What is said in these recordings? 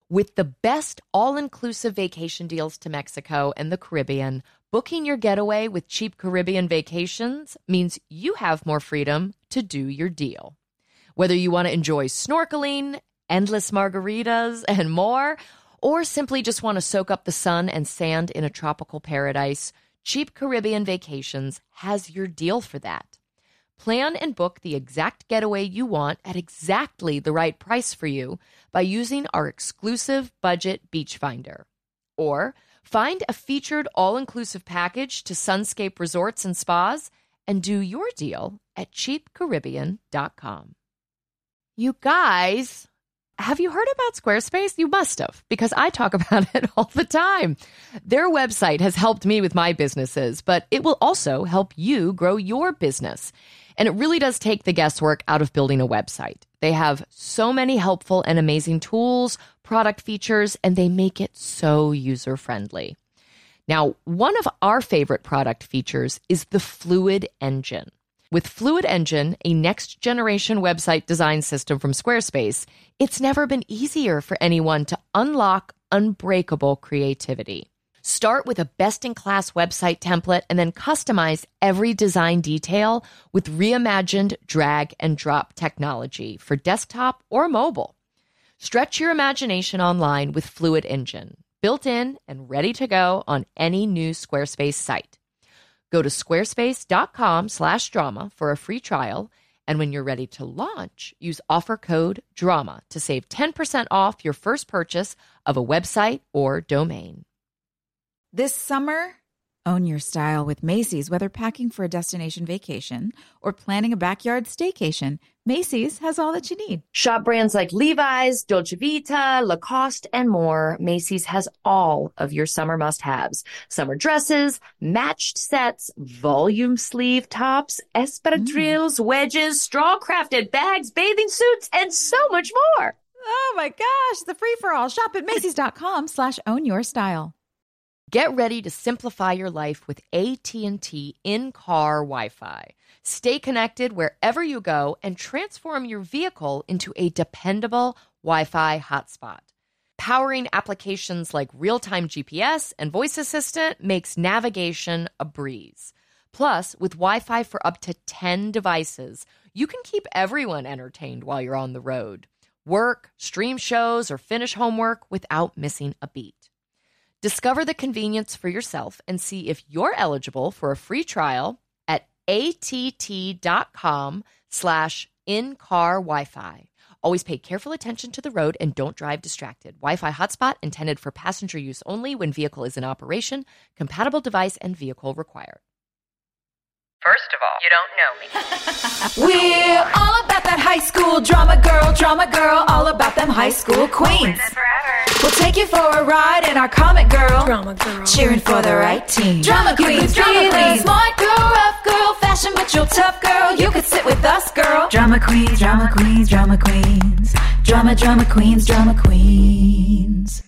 With the best all-inclusive vacation deals to Mexico and the Caribbean, booking your getaway with Cheap Caribbean Vacations means you have more freedom to do your deal. Whether you want to enjoy snorkeling, endless margaritas, and more, or simply just want to soak up the sun and sand in a tropical paradise, Cheap Caribbean Vacations has your deal for that. Plan and book the exact getaway you want at exactly the right price for you by using our exclusive budget beach finder. Or find a featured all-inclusive package to Sunscape Resorts and Spas and do your deal at cheapcaribbean.com. You guys, have you heard about Squarespace? You must have, because I talk about it all the time. Their website has helped me with my businesses, but it will also help you grow your business. And it really does take the guesswork out of building a website. They have so many helpful and amazing tools, product features, and they make it so user-friendly. Now, one of our favorite product features is the Fluid Engine. With Fluid Engine, a next-generation website design system from Squarespace, it's never been easier for anyone to unlock unbreakable creativity. Start with a best-in-class website template and then customize every design detail with reimagined drag-and-drop technology for desktop or mobile. Stretch your imagination online with Fluid Engine, built in and ready to go on any new Squarespace site. Go to squarespace.com/drama for a free trial, and when you're ready to launch, use offer code DRAMA to save 10% off your first purchase of a website or domain. This summer, own your style with Macy's. Whether packing for a destination vacation or planning a backyard staycation, Macy's has all that you need. Shop brands like Levi's, Dolce Vita, Lacoste, and more. Macy's has all of your summer must-haves. Summer dresses, matched sets, volume sleeve tops, espadrilles, wedges, straw-crafted bags, bathing suits, and so much more. Oh my gosh, the free-for-all. Shop at Macys.com/ownyourstyle. Get ready to simplify your life with AT&T in-car Wi-Fi. Stay connected wherever you go and transform your vehicle into a dependable Wi-Fi hotspot. Powering applications like real-time GPS and voice assistant makes navigation a breeze. Plus, with Wi-Fi for up to 10 devices, you can keep everyone entertained while you're on the road. Work, stream shows, or finish homework without missing a beat. Discover the convenience for yourself and see if you're eligible for a free trial at att.com/in-car Wi-Fi. Always pay careful attention to the road and don't drive distracted. Wi-Fi hotspot intended for passenger use only when vehicle is in operation. Compatible device and vehicle required. First of all, you don't know me. We're all about that high school drama girl, all about them high school queens. We'll take you for a ride in our comic girl, cheering for the right team. Drama queens, smart girl, rough girl, fashion but you're tough girl. You could sit with us, girl. Drama queens, drama queens, drama queens. Drama queens, drama queens.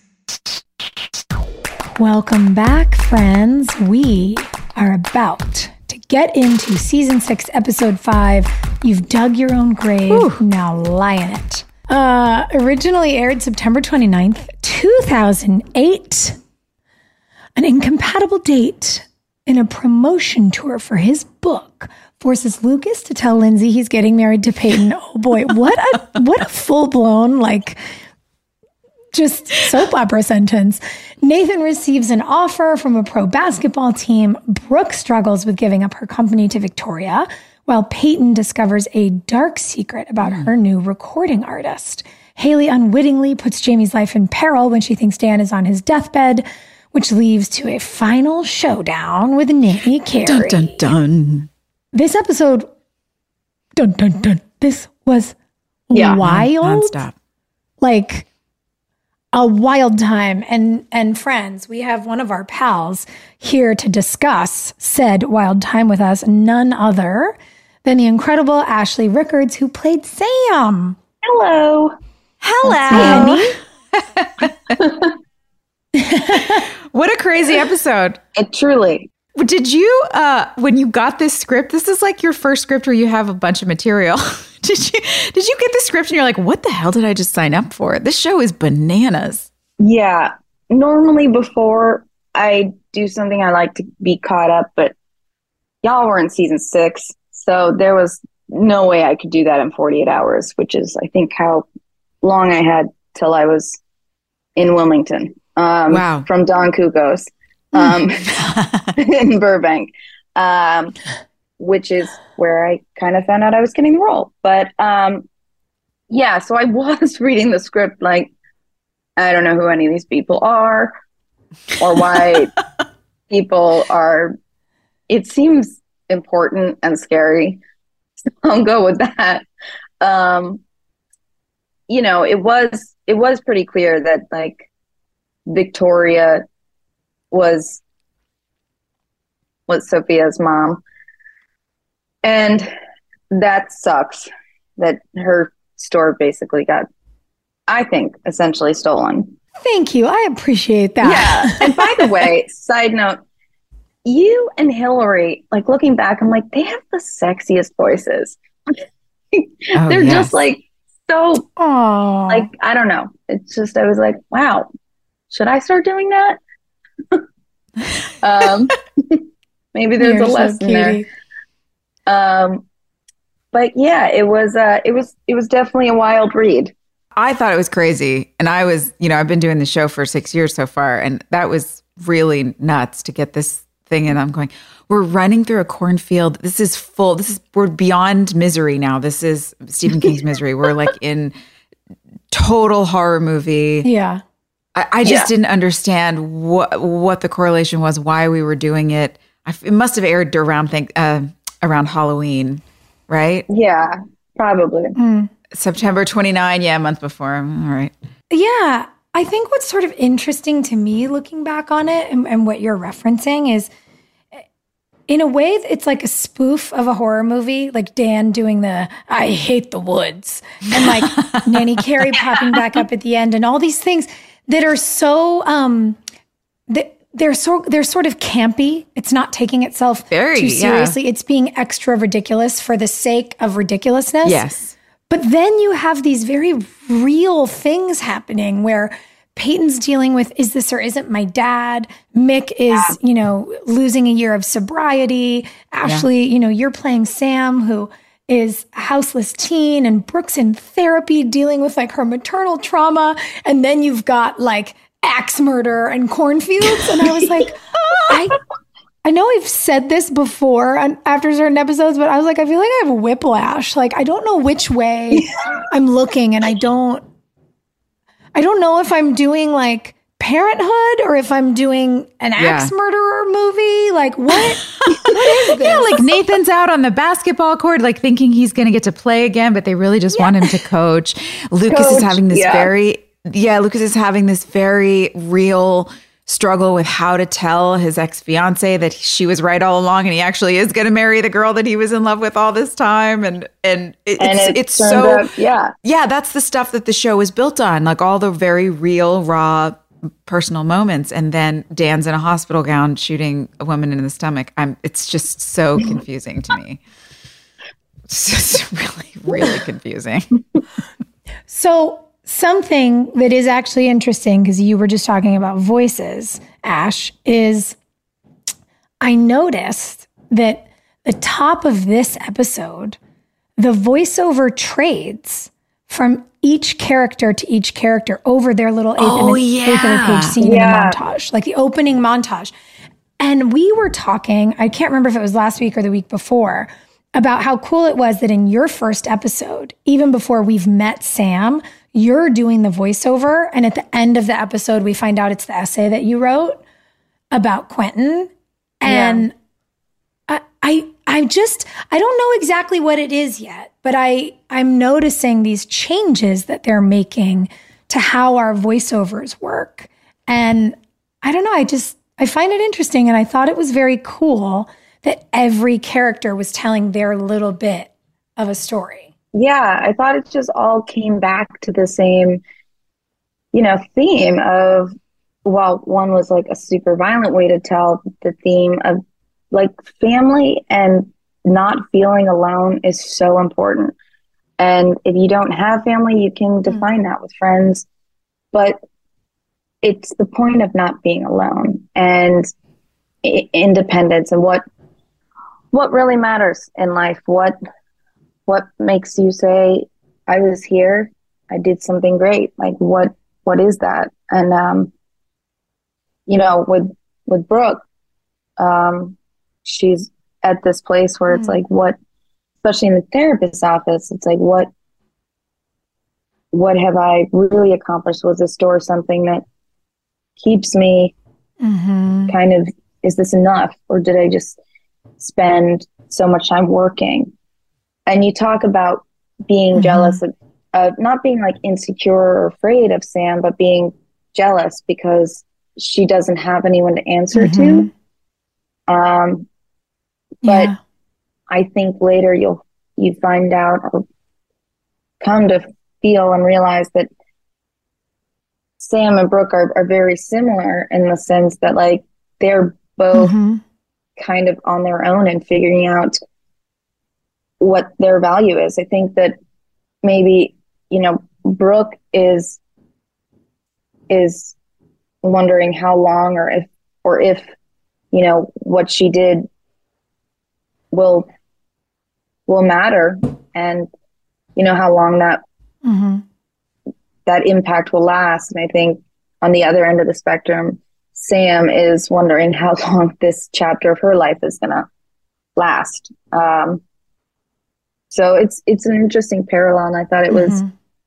Welcome back, friends. We are about to get into season 6, episode 5. You've dug your own grave. Now lie in it. Originally aired September 29th, 2008. An incompatible date in a promotion tour for his book forces Lucas to tell Lindsay he's getting married to Peyton. Oh boy, what a full-blown, just soap opera sentence. Nathan receives an offer from a pro basketball team. Brooke struggles with giving up her company to Victoria, while Peyton discovers a dark secret about her new recording artist. Haley unwittingly puts Jamie's life in peril when she thinks Dan is on his deathbed, which leads to a final showdown with Nanny Carey. Dun, dun, dun. This episode, this was wild. Nonstop. A wild time. And friends, we have one of our pals here to discuss said wild time with us, none other than the incredible Ashley Rickards, who played Sam. Hello. Hello. What a crazy episode. Truly. Did you, when you got this script, this is like your first script where you have a bunch of material. Did you get the script and you're like, what the hell did I just sign up for? This show is bananas. Yeah. Normally before I do something, I like to be caught up, but y'all were in season 6, so there was no way I could do that in 48 hours, which is, I think, how long I had till I was in Wilmington. Wow. From Don Kukos in Burbank, which is where I kind of found out I was getting the role. But yeah, so I was reading the script like, I don't know who any of these people are or why people are. It seems important and scary. So I'll go with that. You know, it was pretty clear that like Victoria was Sophia's mom. And that sucks that her store basically got, I think, essentially stolen. Thank you. I appreciate that. Yeah. And by the way, side note, you and Hillary, like looking back, I'm like, they have the sexiest voices. They're just like so, Aww. like, I don't know. It's just, I was like, wow, should I start doing that? Maybe there's You're a lesson there. But yeah, it was definitely a wild read. I thought it was crazy. And I was, I've been doing the show for 6 years so far. And that was really nuts to get this thing. And I'm going, we're running through a cornfield. We're beyond Misery now. This is Stephen King's Misery. We're like in total horror movie. Yeah. I just didn't understand what the correlation was, why we were doing it. It must have aired around Halloween, right? Yeah, probably. September 29, a month before. All right. Yeah. I think what's sort of interesting to me looking back on it and what you're referencing is, in a way, it's like a spoof of a horror movie, like Dan doing the "I hate the woods" and like Nanny Carey popping back up at the end, and all these things that are so they're sort of campy. It's not taking itself too seriously. It's being extra ridiculous for the sake of ridiculousness. Yes. But then you have these very real things happening where Peyton's dealing with, is this or isn't my dad? Mick is, losing a year of sobriety. Ashley, you're playing Sam, who is a houseless teen, and Brooke's in therapy dealing with like her maternal trauma. And then you've got like axe murder and cornfields. And I was like, I know I've said this before after certain episodes, but I was like, I feel like I have whiplash. Like, I don't know which way I'm looking, and I don't know if I'm doing like Parenthood or if I'm doing an axe murderer movie. Like, what is this? Yeah, like Nathan's out on the basketball court, like thinking he's going to get to play again, but they really just want him to coach. Lucas is having this very real struggle with how to tell his ex-fiance that she was right all along and he actually is going to marry the girl that he was in love with all this time. And it's so, out, that's the stuff that the show is built on, like all the very real, raw, personal moments. And then Dan's in a hospital gown shooting a woman in the stomach. It's just so confusing to me. It's just really, really confusing. So something that is actually interesting, because you were just talking about voices, Ash, is I noticed that the top of this episode, the voiceover trades from each character to each character over their little eighth of a page scene in a montage, like the opening montage. And we were talking, I can't remember if it was last week or the week before, about how cool it was that in your first episode, even before we've met Sam, you're doing the voiceover. And at the end of the episode, we find out it's the essay that you wrote about Quentin. And I don't know exactly what it is yet, but I'm noticing these changes that they're making to how our voiceovers work. And I don't know, I find it interesting. And I thought it was very cool that every character was telling their little bit of a story. Yeah, I thought it just all came back to the same, theme of, well, one was like a super violent way to tell the theme of like family and not feeling alone is so important. And if you don't have family, you can define that with friends. But it's the point of not being alone and independence and what really matters in life. What makes you say, I was here, I did something great. Like what is that? And with Brooke, she's at this place where it's like, what, especially in the therapist's office, it's like, what have I really accomplished? Was this door something that keeps me kind of, is this enough? Or did I just spend so much time working? And you talk about being jealous of not being like insecure or afraid of Sam, but being jealous because she doesn't have anyone to answer to. But I think later you find out or come to feel and realize that Sam and Brooke are very similar in the sense that like they're both kind of on their own and figuring out what their value is. I think that maybe, Brooke is wondering how long or if what she did will matter, and how long that impact will last. And I think on the other end of the spectrum, Sam is wondering how long this chapter of her life is gonna last. So it's an interesting parallel, and I thought it was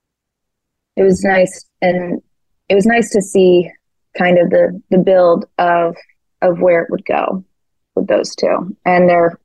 nice, and it was nice to see kind of the build of where it would go with those two, and their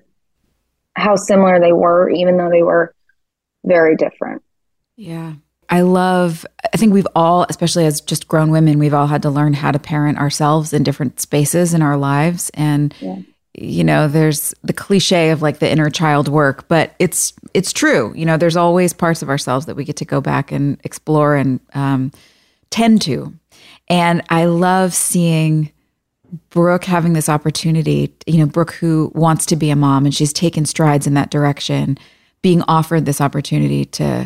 how similar they were, even though they were very different. Yeah. I think we've all, especially as just grown women, we've all had to learn how to parent ourselves in different spaces in our lives. And, there's the cliche of like the inner child work, but it's true. There's always parts of ourselves that we get to go back and explore and tend to. And I love seeing Brooke having this opportunity, Brooke who wants to be a mom and she's taken strides in that direction, being offered this opportunity to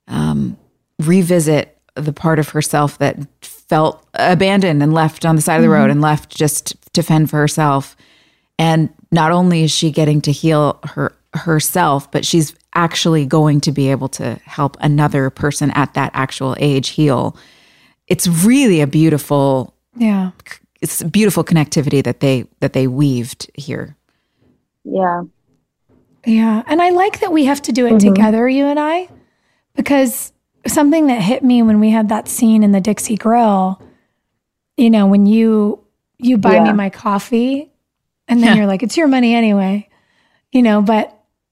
revisit the part of herself that felt abandoned and left on the side of the road and left just to fend for herself. And not only is she getting to heal herself, but she's actually going to be able to help another person at that actual age heal. It's really a beautiful, it's a beautiful connectivity that they weaved here. Yeah. Yeah. And I like that we have to do it together, you and I, because something that hit me when we had that scene in the Dixie Grill, when you buy me my coffee and then you're like, it's your money anyway, but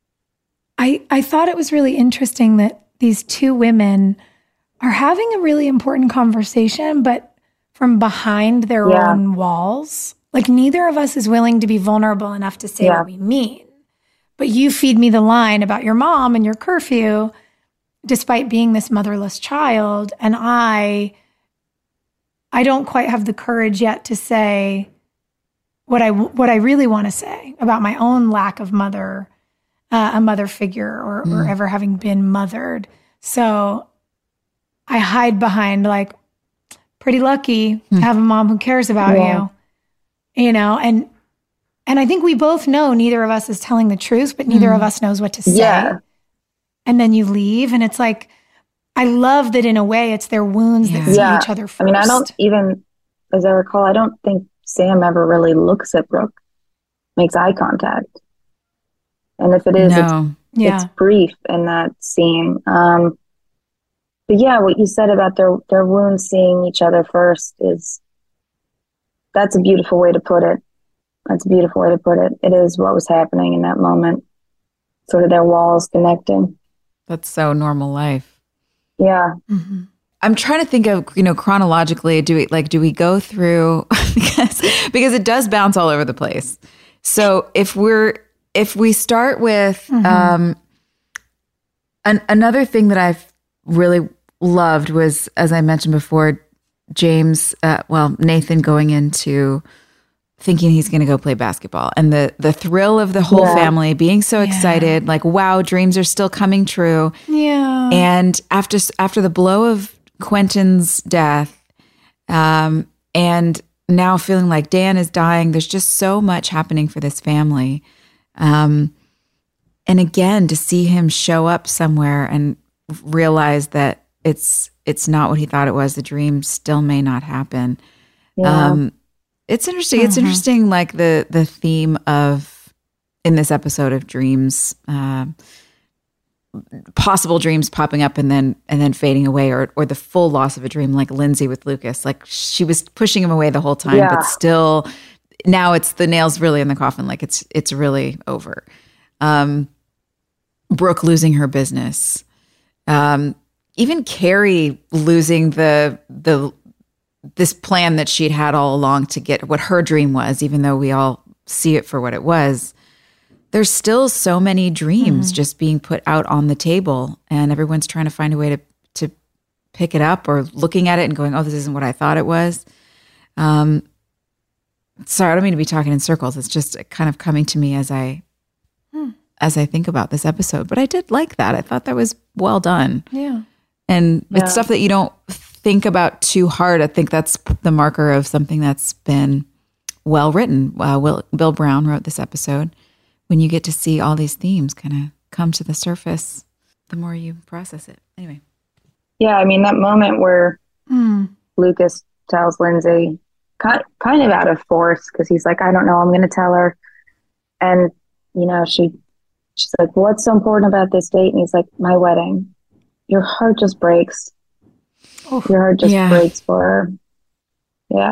I thought it was really interesting that these two women are having a really important conversation, but from behind their own walls. Like neither of us is willing to be vulnerable enough to say what we mean. But you feed me the line about your mom and your curfew, despite being this motherless child. And I don't quite have the courage yet to say what I really want to say about my own lack of a mother figure or ever having been mothered. So I hide behind like, pretty lucky to have a mom who cares about you, and I think we both know neither of us is telling the truth, but neither of us knows what to say. Yeah. And then you leave and it's like, I love that in a way it's their wounds that see each other first. I mean, I don't even, as I recall, I don't think Sam ever really looks at Brooke, makes eye contact. And if it is, it's brief in that scene. But yeah, what you said about their wounds seeing each other first that's a beautiful way to put it. That's a beautiful way to put it. It is what was happening in that moment. Sort of their walls connecting. That's so normal life. Yeah. Mm-hmm. I'm trying to think of, chronologically, do we go through, because it does bounce all over the place. So if we start with, another thing that I've really loved was, as I mentioned before, Nathan going into thinking he's going to go play basketball, and the thrill of the whole family being so excited, like, wow, dreams are still coming true. Yeah. And after the blow of Quentin's death, And now feeling like Dan is dying. There's just so much happening for this family. And again, to see him show up somewhere and realize that it's not what he thought it was. The dream still may not happen. Yeah. It's interesting. It's interesting, like the theme of in this episode of dreams, possible dreams popping up and then fading away, or the full loss of a dream, like Lindsay with Lucas. Like she was pushing him away the whole time, but still, now it's the nail's really in the coffin. Like it's really over. Brooke losing her business. Even Carrie losing this plan that she'd had all along to get what her dream was, even though we all see it for what it was. There's still so many dreams just being put out on the table, and everyone's trying to find a way to pick it up, or looking at it and going, oh, this isn't what I thought it was. Sorry, I don't mean to be talking in circles. It's just kind of coming to me as I think about this episode. But I did like that. I thought that was well done. Yeah. And it's stuff that you don't think about too hard. I think that's the marker of something that's been well written. Bill Brown wrote this episode. When you get to see all these themes kind of come to the surface, the more you process it. Anyway. Yeah, I mean, that moment where Lucas tells Lindsay, kind of out of force, because he's like, I don't know, I'm going to tell her. And, she's like, what's so important about this date? And he's like, my wedding. Your heart just breaks. Your heart just breaks for her. Yeah.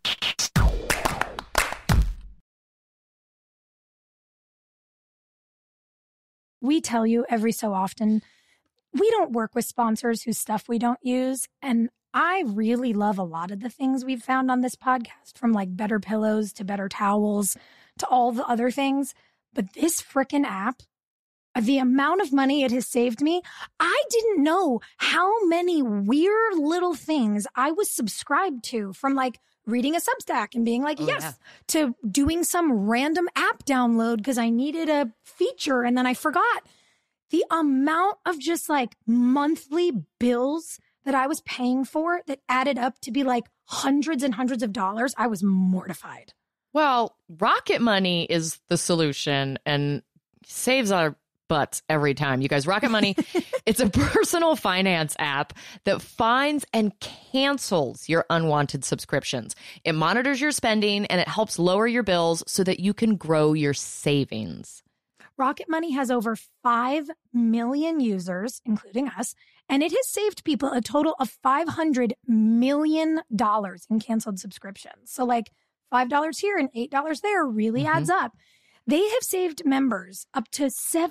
We tell you every so often, we don't work with sponsors whose stuff we don't use. And I really love a lot of the things we've found on this podcast, from like better pillows to better towels to all the other things. But this frickin' app, the amount of money it has saved me, I didn't know how many weird little things I was subscribed to, from like reading a Substack and being like, to doing some random app download because I needed a feature and then I forgot. The amount of just like monthly bills that I was paying for that added up to be like hundreds and hundreds of dollars, I was mortified. Well, Rocket Money is the solution and saves our butts every time. You guys, Rocket Money, it's a personal finance app that finds and cancels your unwanted subscriptions. It monitors your spending and it helps lower your bills so that you can grow your savings. Rocket Money has over 5 million users, including us, and it has saved people a total of $500 million in canceled subscriptions. So like $5 here and $8 there really adds up. They have saved members up to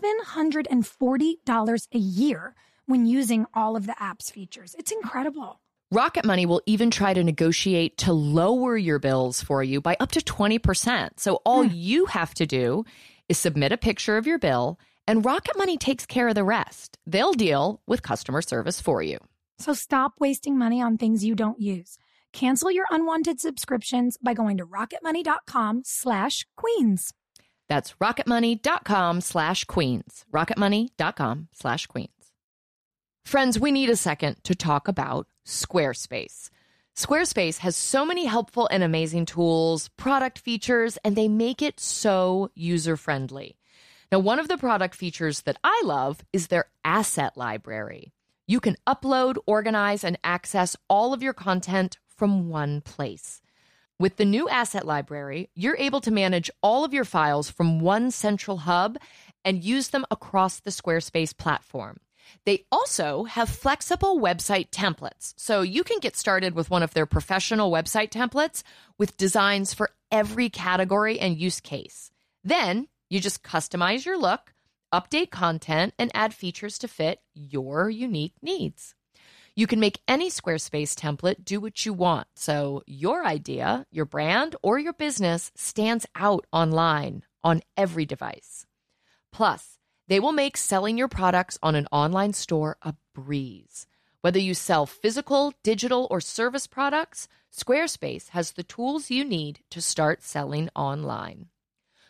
$740 a year when using all of the app's features. It's incredible. Rocket Money will even try to negotiate to lower your bills for you by up to 20%. So all you have to do is submit a picture of your bill, and Rocket Money takes care of the rest. They'll deal with customer service for you. So stop wasting money on things you don't use. Cancel your unwanted subscriptions by going to rocketmoney.com/queens. That's rocketmoney.com/queens. rocketmoney.com/queens. Friends, we need a second to talk about Squarespace. Squarespace has so many helpful and amazing tools, product features, and they make it so user-friendly. Now, one of the product features that I love is their asset library. You can upload, organize, and access all of your content from one place. With the new asset library, you're able to manage all of your files from one central hub and use them across the Squarespace platform. They also have flexible website templates, so you can get started with one of their professional website templates with designs for every category and use case. Then you just customize your look, update content, and add features to fit your unique needs. You can make any Squarespace template do what you want, so your idea, your brand, or your business stands out online on every device. Plus, they will make selling your products on an online store a breeze. Whether you sell physical, digital, or service products, Squarespace has the tools you need to start selling online.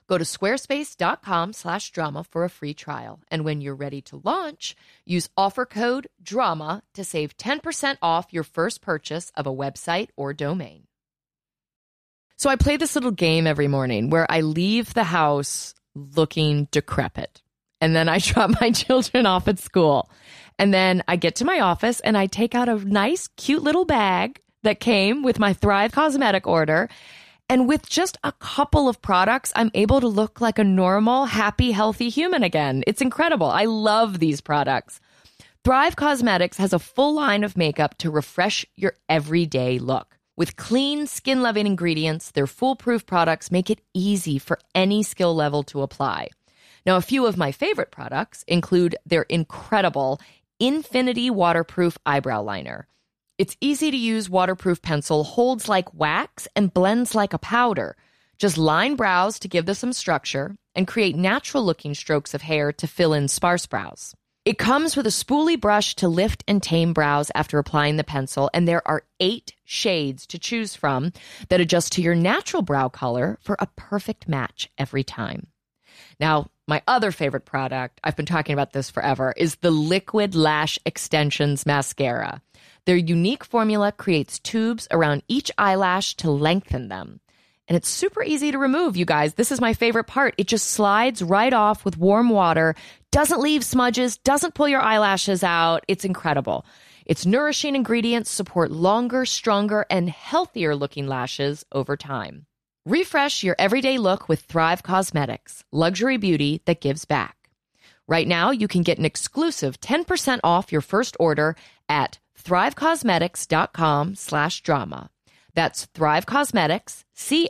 Go to squarespace.com/drama for a free trial. And when you're ready to launch, use offer code DRAMA to save 10% off your first purchase of a website or domain. So I play this little game every morning where I leave the house looking decrepit. And then I drop my children off at school. And then I get to my office and I take out a nice, cute little bag that came with my Thrive Cosmetic order. And with just a couple of products, I'm able to look like a normal, happy, healthy human again. It's incredible. I love these products. Thrive Cosmetics has a full line of makeup to refresh your everyday look. With clean, skin-loving ingredients, their foolproof products make it easy for any skill level to apply. Now, a few of my favorite products include their incredible Infinity Waterproof Eyebrow Liner. Its easy-to-use waterproof pencil holds like wax and blends like a powder. Just line brows to give them some structure and create natural-looking strokes of hair to fill in sparse brows. It comes with a spoolie brush to lift and tame brows after applying the pencil, and there are 8 shades to choose from that adjust to your natural brow color for a perfect match every time. Now, my other favorite product, I've been talking about this forever, is the Liquid Lash Extensions Mascara. Their unique formula creates tubes around each eyelash to lengthen them. And it's super easy to remove, you guys. This is my favorite part. It just slides right off with warm water, doesn't leave smudges, doesn't pull your eyelashes out. It's incredible. Its nourishing ingredients support longer, stronger, and healthier looking lashes over time. Refresh your everyday look with Thrive Cosmetics, luxury beauty that gives back. Right now, you can get an exclusive 10% off your first order at thrivecosmetics.com/drama. That's Thrive Cosmetics,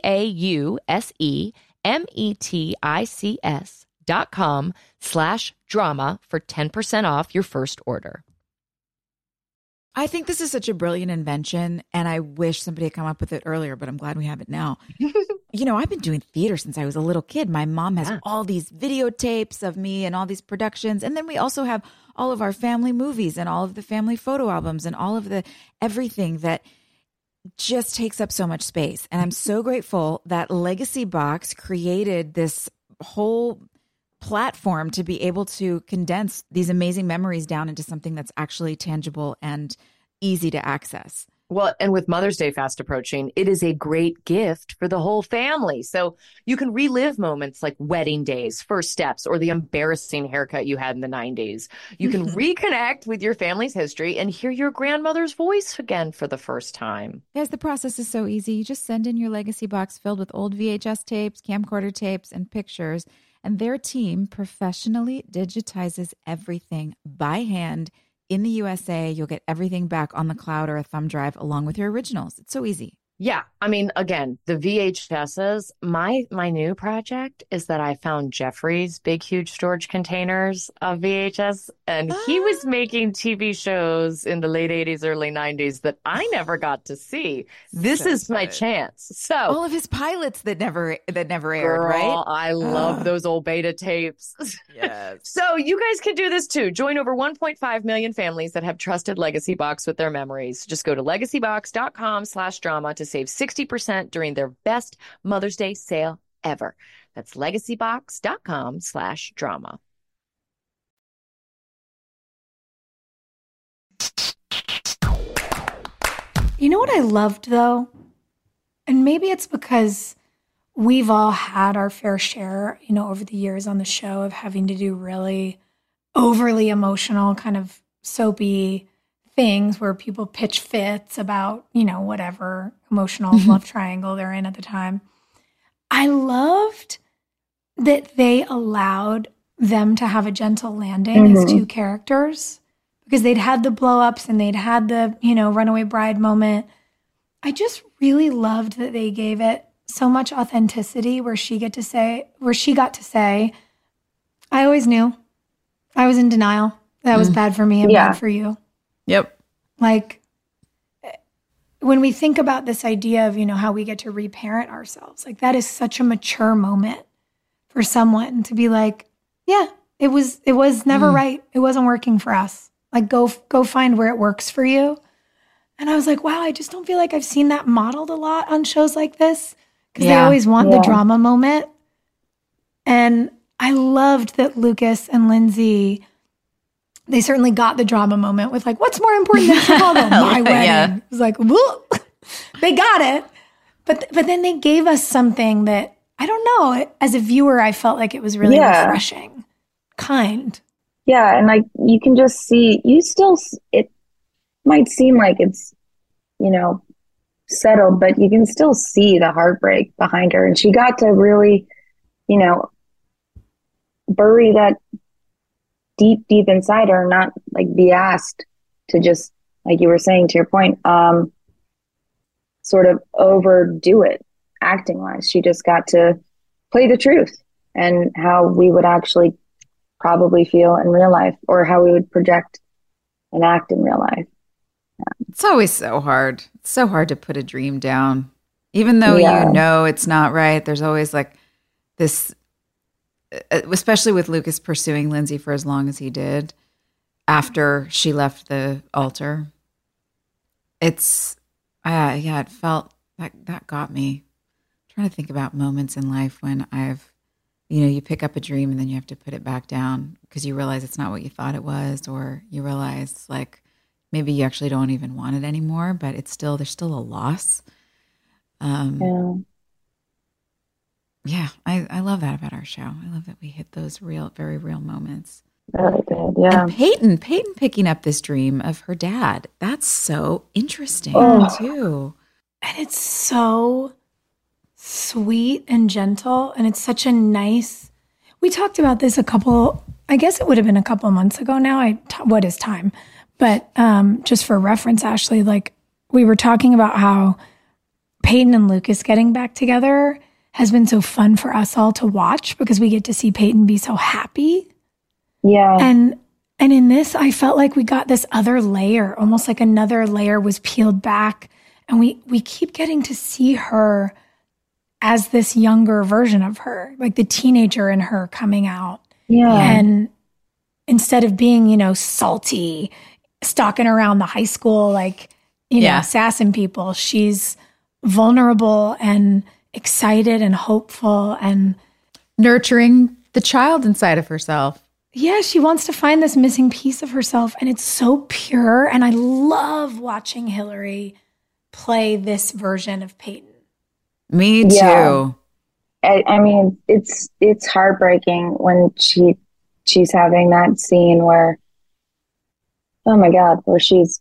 CAUSEMETICS.com/drama for 10% off your first order. I think this is such a brilliant invention, and I wish somebody had come up with it earlier, but I'm glad we have it now. You know, I've been doing theater since I was a little kid. My mom has all these videotapes of me and all these productions. And then we also have all of our family movies and all of the family photo albums and all of the everything that just takes up so much space. And I'm so grateful that Legacy Box created this whole platform to be able to condense these amazing memories down into something that's actually tangible and easy to access. Well, and with Mother's Day fast approaching, it is a great gift for the whole family. So you can relive moments like wedding days, first steps, or the embarrassing haircut you had in the 90s. You can reconnect with your family's history and hear your grandmother's voice again for the first time. Yes, the process is so easy. You just send in your Legacy Box filled with old VHS tapes, camcorder tapes, and pictures, and their team professionally digitizes everything by hand. In the USA, you'll get everything back on the cloud or a thumb drive along with your originals. It's so easy. Yeah. I mean, again, the VHSs, my new project is that I found Jeffrey's big, huge storage containers of VHS, and he was making TV shows in the late 80s, early 90s that I never got to see. This is my chance. So all of his pilots that never aired, girl, right? I love those old beta tapes. Yes. So you guys can do this too. Join over 1.5 million families that have trusted Legacy Box with their memories. Just go to legacybox.com/drama to save 60% during their best Mother's Day sale ever. That's legacybox.com/drama. You know what I loved though? And maybe it's because we've all had our fair share, you know, over the years on the show of having to do really overly emotional, kind of soapy things where people pitch fits about, you know, whatever emotional love triangle they're in at the time. I loved that they allowed them to have a gentle landing as two characters, because they'd had the blow ups and they'd had the, you know, runaway bride moment. I just really loved that they gave it so much authenticity where she got to say, I always knew. I was in denial. That was bad for me and bad for you. Yep. Like, when we think about this idea of, you know, how we get to reparent ourselves, like that is such a mature moment for someone to be like, yeah, it was never right. It wasn't working for us. Like, go find where it works for you. And I was like, wow, I just don't feel like I've seen that modeled a lot on shows like this, because they always want the drama moment. And I loved that Lucas and Lindsay, they certainly got the drama moment with like, what's more important than Chicago? My wedding. Yeah. It was like, whoa, they got it. But then they gave us something that, I don't know, as a viewer, I felt like it was really refreshing, kind. Yeah, and like you can just see, it might seem like it's, settled, but you can still see the heartbreak behind her. And she got to really, bury that deep, deep inside her, not like be asked to just, like you were saying to your point, sort of overdo it acting wise. She just got to play the truth and how we would actually probably feel in real life, or how we would project and act in real life. It's always so hard. It's so hard to put a dream down. Even though it's not right, there's always like this, especially with Lucas pursuing Lindsay for as long as he did after she left the altar. It felt that got me. I'm trying to think about moments in life when you pick up a dream and then you have to put it back down because you realize it's not what you thought it was, or you realize like maybe you actually don't even want it anymore, but there's still a loss. Yeah, I love that about our show. I love that we hit those very real moments. Really good, yeah. And Peyton picking up this dream of her dad. That's so interesting too. And it's so sweet and gentle, and it's such a nice. We talked about this I guess it would have been a couple months ago now. What is time? But just for reference, Ashley, like we were talking about how Peyton and Lucas getting back together has been so fun for us all to watch because we get to see Peyton be so happy. Yeah. And in this, I felt like we got this other layer, almost like another layer was peeled back. And we keep getting to see her as this younger version of her, like the teenager in her coming out. Yeah. And instead of being, salty, stalking around the high school, like, sassing people, she's vulnerable and excited and hopeful and nurturing the child inside of herself. Yeah, she wants to find this missing piece of herself, and it's so pure. And I love watching Hillary play this version of Peyton. Me too. Yeah. I mean, it's heartbreaking when she's having that scene where, oh my God, where she's,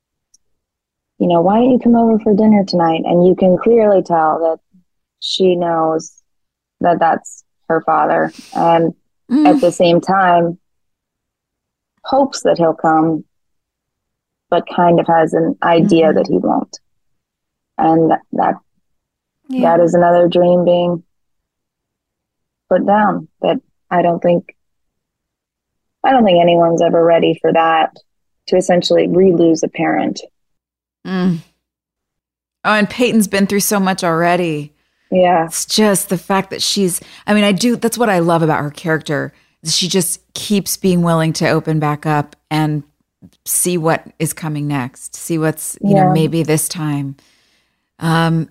why don't you come over for dinner tonight? And you can clearly tell that she knows that that's her father. And at the same time, hopes that he'll come, but kind of has an idea that he won't. And that is another dream being put down that I don't think anyone's ever ready for that, to essentially re-lose a parent. Oh, and Peyton's been through so much already. Yeah. It's just the fact that that's what I love about her character. She just keeps being willing to open back up and see what is coming next. See what's, maybe this time. One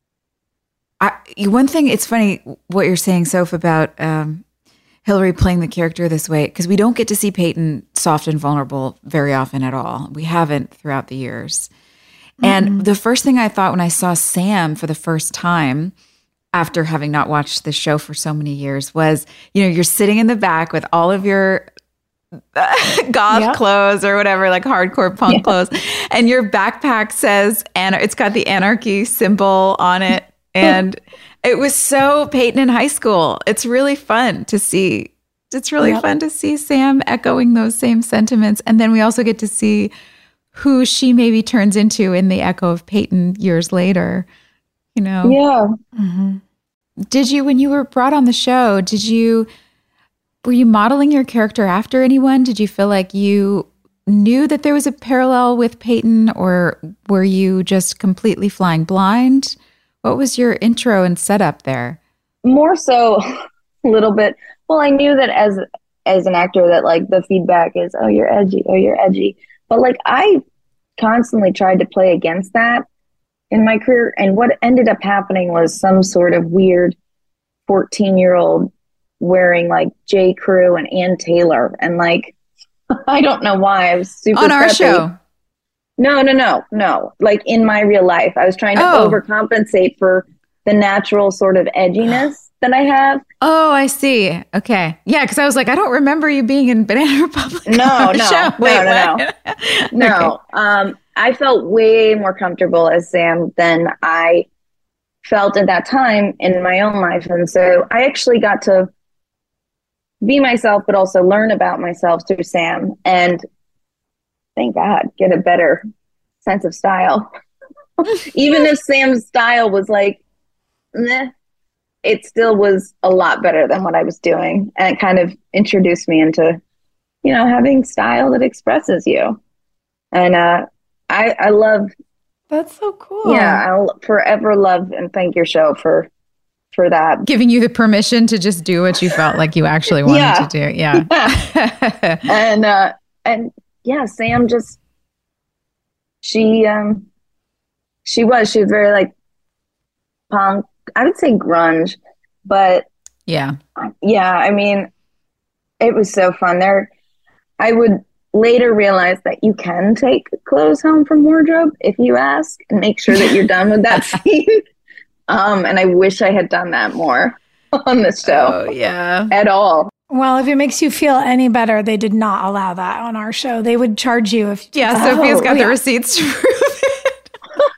thing, it's funny what you're saying, Soph, about Hillary playing the character this way, because we don't get to see Peyton soft and vulnerable very often at all. We haven't throughout the years. And the first thing I thought when I saw Sam for the first time, after having not watched the show for so many years, was, you're sitting in the back with all of your goth clothes or whatever, like hardcore punk clothes, and your backpack says, and it's got the anarchy symbol on it. And it was so Peyton in high school. It's really fun to see. It's really fun to see Sam echoing those same sentiments. And then we also get to see who she maybe turns into in the echo of Peyton years later, Yeah. Mm-hmm. Did you, when you were brought on the show, were you modeling your character after anyone? Did you feel like you knew that there was a parallel with Peyton, or were you just completely flying blind? What was your intro and setup there? More so a little bit. Well, I knew that as an actor that like the feedback is, oh, you're edgy. But like I constantly tried to play against that in my career. And what ended up happening was some sort of weird 14-year-old wearing like J. Crew and Ann Taylor, and like I don't know why I was super On our preppy. show. No. Like in my real life, I was trying to overcompensate for the natural sort of edginess that I have. Oh, I see. Okay. Yeah, because I was like, I don't remember you being in Banana Republic. No. Okay. I felt way more comfortable as Sam than I felt at that time in my own life. And so I actually got to be myself, but also learn about myself through Sam. And thank God, get a better sense of style. Even if Sam's style was like, meh, it still was a lot better than what I was doing. And it kind of introduced me into, having style that expresses you. And I love. That's so cool. Yeah, I'll forever love and thank your show for that. Giving you the permission to just do what you felt like you actually wanted to do. Yeah. And yeah, Sam just, she was very like punk, I would say grunge, but yeah, I mean, it was so fun there. I would later realize that you can take clothes home from wardrobe if you ask and make sure that you're done with that scene. And I wish I had done that more on this show. Oh, yeah. At all. Well, if it makes you feel any better, they did not allow that on our show. They would charge you if you Sophia's got the receipts to prove it.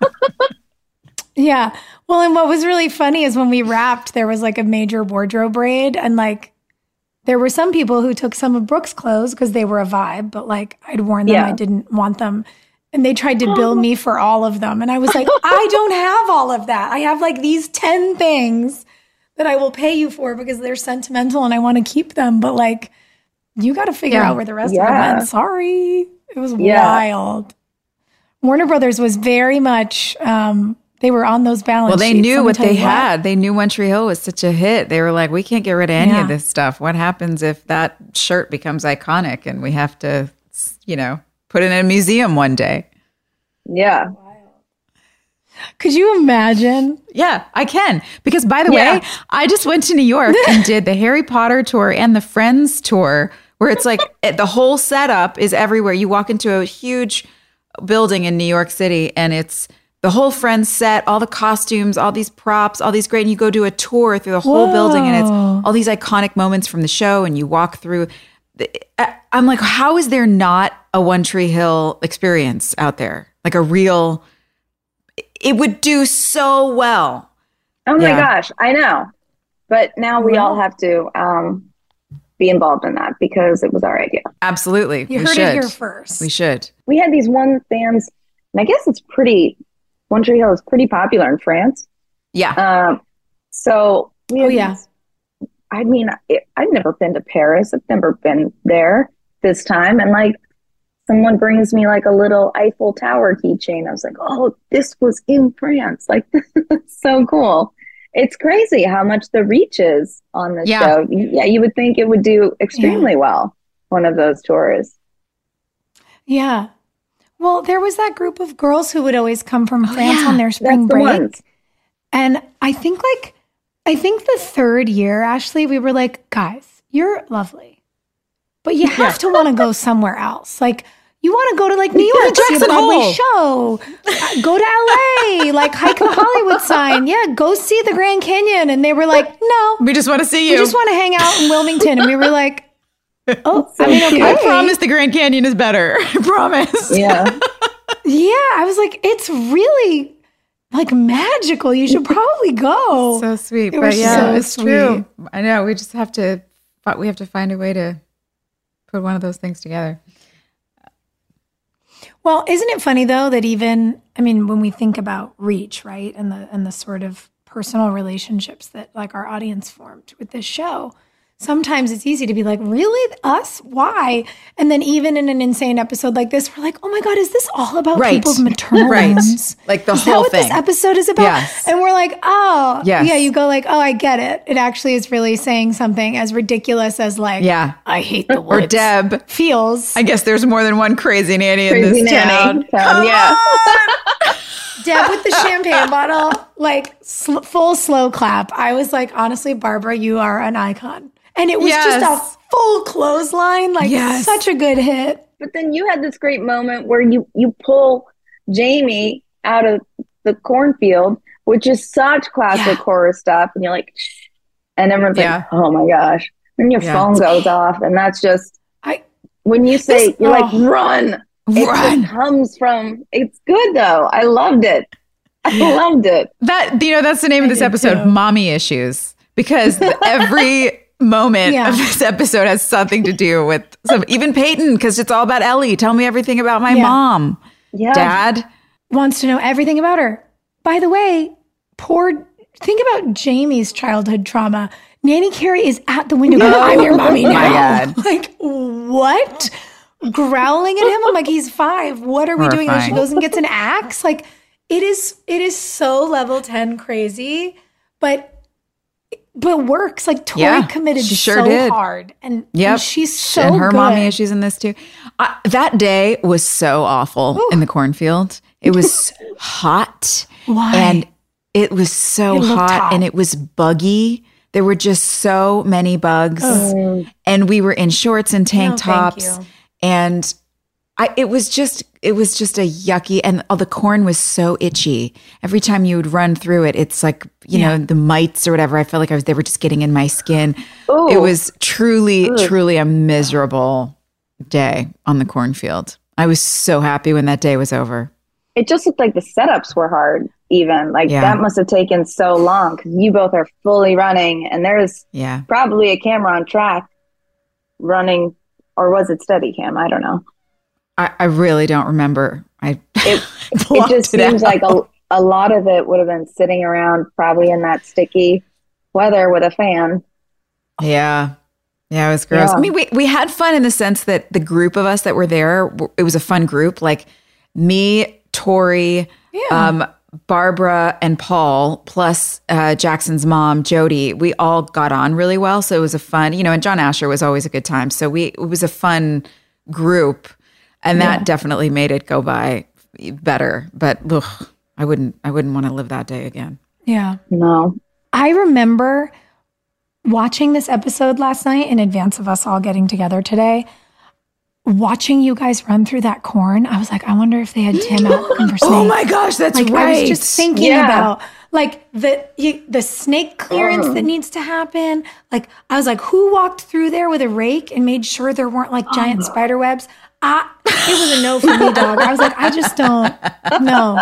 Yeah. Well, and what was really funny is when we wrapped, there was like a major wardrobe raid, and like there were some people who took some of Brooke's clothes because they were a vibe, but like I'd warned them I didn't want them. And they tried to bill me for all of them. And I was like, I don't have all of that. I have like these 10 things that I will pay you for because they're sentimental and I want to keep them. But like, you got to figure out where the rest of it went. Sorry. It was wild. Warner Brothers was very much, they were on those balance sheets. Well, they knew what they had. They knew One Tree Hill was such a hit. They were like, we can't get rid of any of this stuff. What happens if that shirt becomes iconic and we have to, put it in a museum one day? Yeah. Could you imagine? Yeah, I can. Because by the way, I just went to New York and did the Harry Potter tour and the Friends tour, where it's like the whole setup is everywhere. You walk into a huge building in New York City and it's the whole Friends set, all the costumes, all these props, all these great, and you go do a tour through the whole building and it's all these iconic moments from the show and you walk through. I'm like, how is there not a One Tree Hill experience out there? Like a real, it would do so well. Oh my gosh, I know. But now we all have to be involved in that because it was our idea. Absolutely. You heard it here first. We should. We had these one fans, and I guess One Tree Hill is pretty popular in France. Yeah. So we had I mean, I've never been to Paris. I've never been there this time. And like, someone brings me like a little Eiffel Tower keychain. I was like, oh, this was in France. Like, this is so cool. It's crazy how much the reach is on this show. Yeah, you would think it would do extremely well, one of those tours. Yeah. Well, there was that group of girls who would always come from France on their spring break. And I think the third year, Ashley, we were like, guys, you're lovely, but you have to want to go somewhere else. Like, you want to go to like New York, see a Broadway show, go to LA, like hike a Hollywood sign. Yeah, go see the Grand Canyon. And they were like, no. We just want to see you. We just want to hang out in Wilmington. And we were like, oh, I mean, okay. I promise the Grand Canyon is better. I promise. Yeah. I was like, it's really like magical. You should probably go. So sweet. But yeah, it's true. I know. We just have to find a way to put one of those things together. Well, isn't it funny though that when we think about reach, right, and the sort of personal relationships that like our audience formed with this show, sometimes it's easy to be like, really? Us? Why? And then even in an insane episode like this, we're like, oh my God, is this all about people's maternal wounds? Like the is whole that what thing. This episode is about? Yes. And we're like, oh, yes. Yeah, you go like, oh, I get it. It actually is really saying something as ridiculous as like, I hate the woods. Or Deb. Feels. I guess there's more than one crazy nanny in this town. Yeah. Deb with the champagne bottle, like full slow clap. I was like, honestly, Barbara, you are an icon. And it was Yes. just a full clothesline, like Yes. such a good hit. But then you had this great moment where you pull Jamie out of the cornfield, which is such classic horror stuff, and you're like, shh. And everyone's like, oh my gosh. Then your phone goes off, and that's just when you say you're like, run. It just comes from. It's good though. I loved it. I loved it. That that's the name of this episode, Mommy Issues, because every moment of this episode has something to do with even Peyton, because it's all about Ellie. Tell me everything about my mom. Yeah. Dad wants to know everything about her. By the way, think about Jamie's childhood trauma. Nanny Carrie is at the window going, I'm your mommy now. My God. Like, what? Growling at him? I'm like, he's 5. What are we doing? And she goes and gets an axe. Like, it is so level 10 crazy, but works. Like, Tori committed she sure so did. hard. And she's so and her good. mommy issues in this too. That day was so awful in the cornfield. It was hot. Why? And it was so hot and it was buggy. There were just so many bugs. And we were in shorts and tank tops. And it was just a yucky, and the corn was so itchy. Every time you would run through it, it's like, the mites or whatever. I felt like they were just getting in my skin. Ooh. It was truly a miserable day on the cornfield. I was so happy when that day was over. It just looked like the setups were hard, even. Like, that must have taken so long, because you both are fully running, and there's probably a camera on track running, or was it Steadicam? I don't know. I really don't remember. It just seems like a lot of it would have been sitting around probably in that sticky weather with a fan. Yeah. Yeah, it was gross. Yeah. I mean, we had fun in the sense that the group of us that were there, it was a fun group. Like me, Tori, Barbara, and Paul, plus Jackson's mom, Jody, we all got on really well. So it was a fun, and John Asher was always a good time. So it was a fun group. And that definitely made it go by better. But I wouldn't want to live that day again. Yeah. No. I remember watching this episode last night in advance of us all getting together today. Watching you guys run through that corn, I was like, I wonder if they had Tim out looking for snakes. Oh my gosh, that's right. I was just thinking about like the snake clearance that needs to happen. Like, I was like, who walked through there with a rake and made sure there weren't like giant spider webs? It was a no for me, dog. I was like, I just don't. No,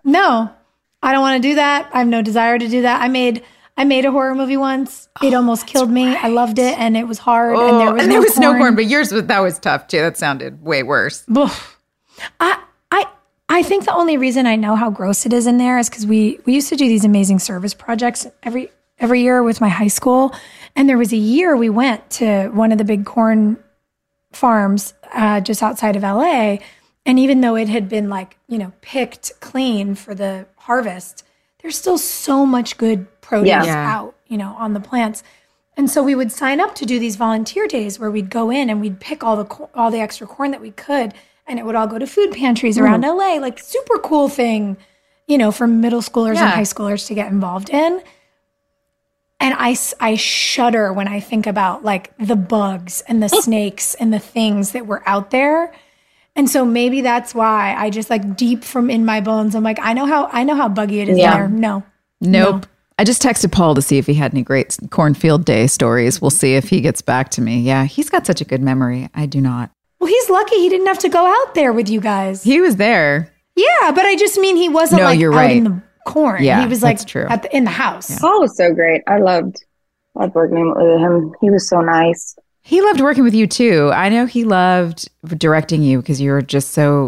I don't want to do that. I have no desire to do that. I made a horror movie once. It almost killed me. Right. I loved it, and it was hard. And there was no corn. But yours that was tough too. That sounded way worse. I think the only reason I know how gross it is in there is because we used to do these amazing service projects every year with my high school, and there was a year we went to one of the big corn farms just outside of LA, and even though it had been picked clean for the harvest, there's still so much good produce out, on the plants. And so we would sign up to do these volunteer days where we'd go in and we'd pick all the extra corn that we could, and it would all go to food pantries around LA, like super cool thing, for middle schoolers and high schoolers to get involved in. And I shudder when I think about like the bugs and the snakes and the things that were out there. And so maybe that's why I just like deep from in my bones, I'm like, I know how buggy it is there. Nope. No. I just texted Paul to see if he had any great cornfield day stories. We'll see if he gets back to me. Yeah, he's got such a good memory. I do not. Well, he's lucky he didn't have to go out there with you guys. He was there. Yeah, but I just mean he wasn't you're out right. in the corn. Yeah, he was like that's true. in the house. Yeah. Paul was so great. I loved working with him. He was so nice. He loved working with you too. I know he loved directing you because you were just so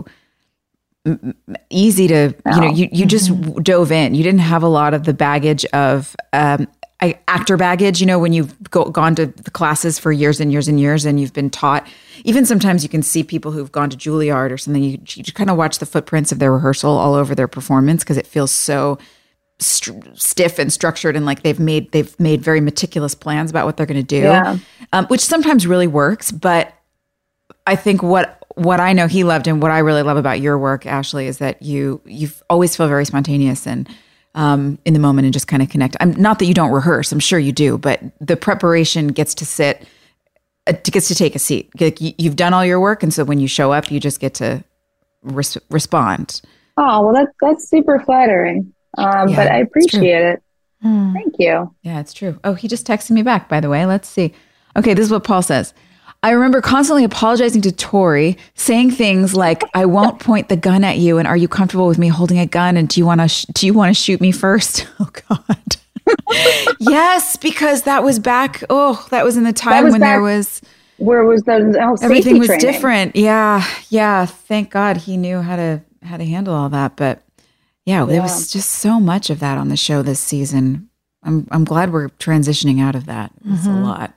easy to, you just dove in. You didn't have a lot of the baggage of actor baggage, when you've gone to the classes for years and years and years and you've been taught. Even sometimes you can see people who've gone to Juilliard or something. You kind of watch the footprints of their rehearsal all over their performance because it feels so stiff and structured, and like they've made very meticulous plans about what they're going to do, which sometimes really works. But I think what I know he loved and what I really love about your work, Ashley, is that you always feel very spontaneous and in the moment and just kind of connect. Not that you don't rehearse, I'm sure you do, but the preparation gets to take a seat. Like you've done all your work, and so when you show up, you just get to respond. Oh, well, that's super flattering. But I appreciate it. Thank you. Yeah, it's true. Oh, he just texted me back, by the way. Let's see. Okay, this is what Paul says. I remember constantly apologizing to Tori, saying things like, "I won't point the gun at you," and "Are you comfortable with me holding a gun?" and "Do you want to shoot me first?" Oh God. Yes, because that was back. Oh, that was in the time when there was where was the everything was training. different. Yeah. Thank God he knew how to handle all that. But yeah, there was just so much of that on the show this season. I'm glad we're transitioning out of that. It's a lot.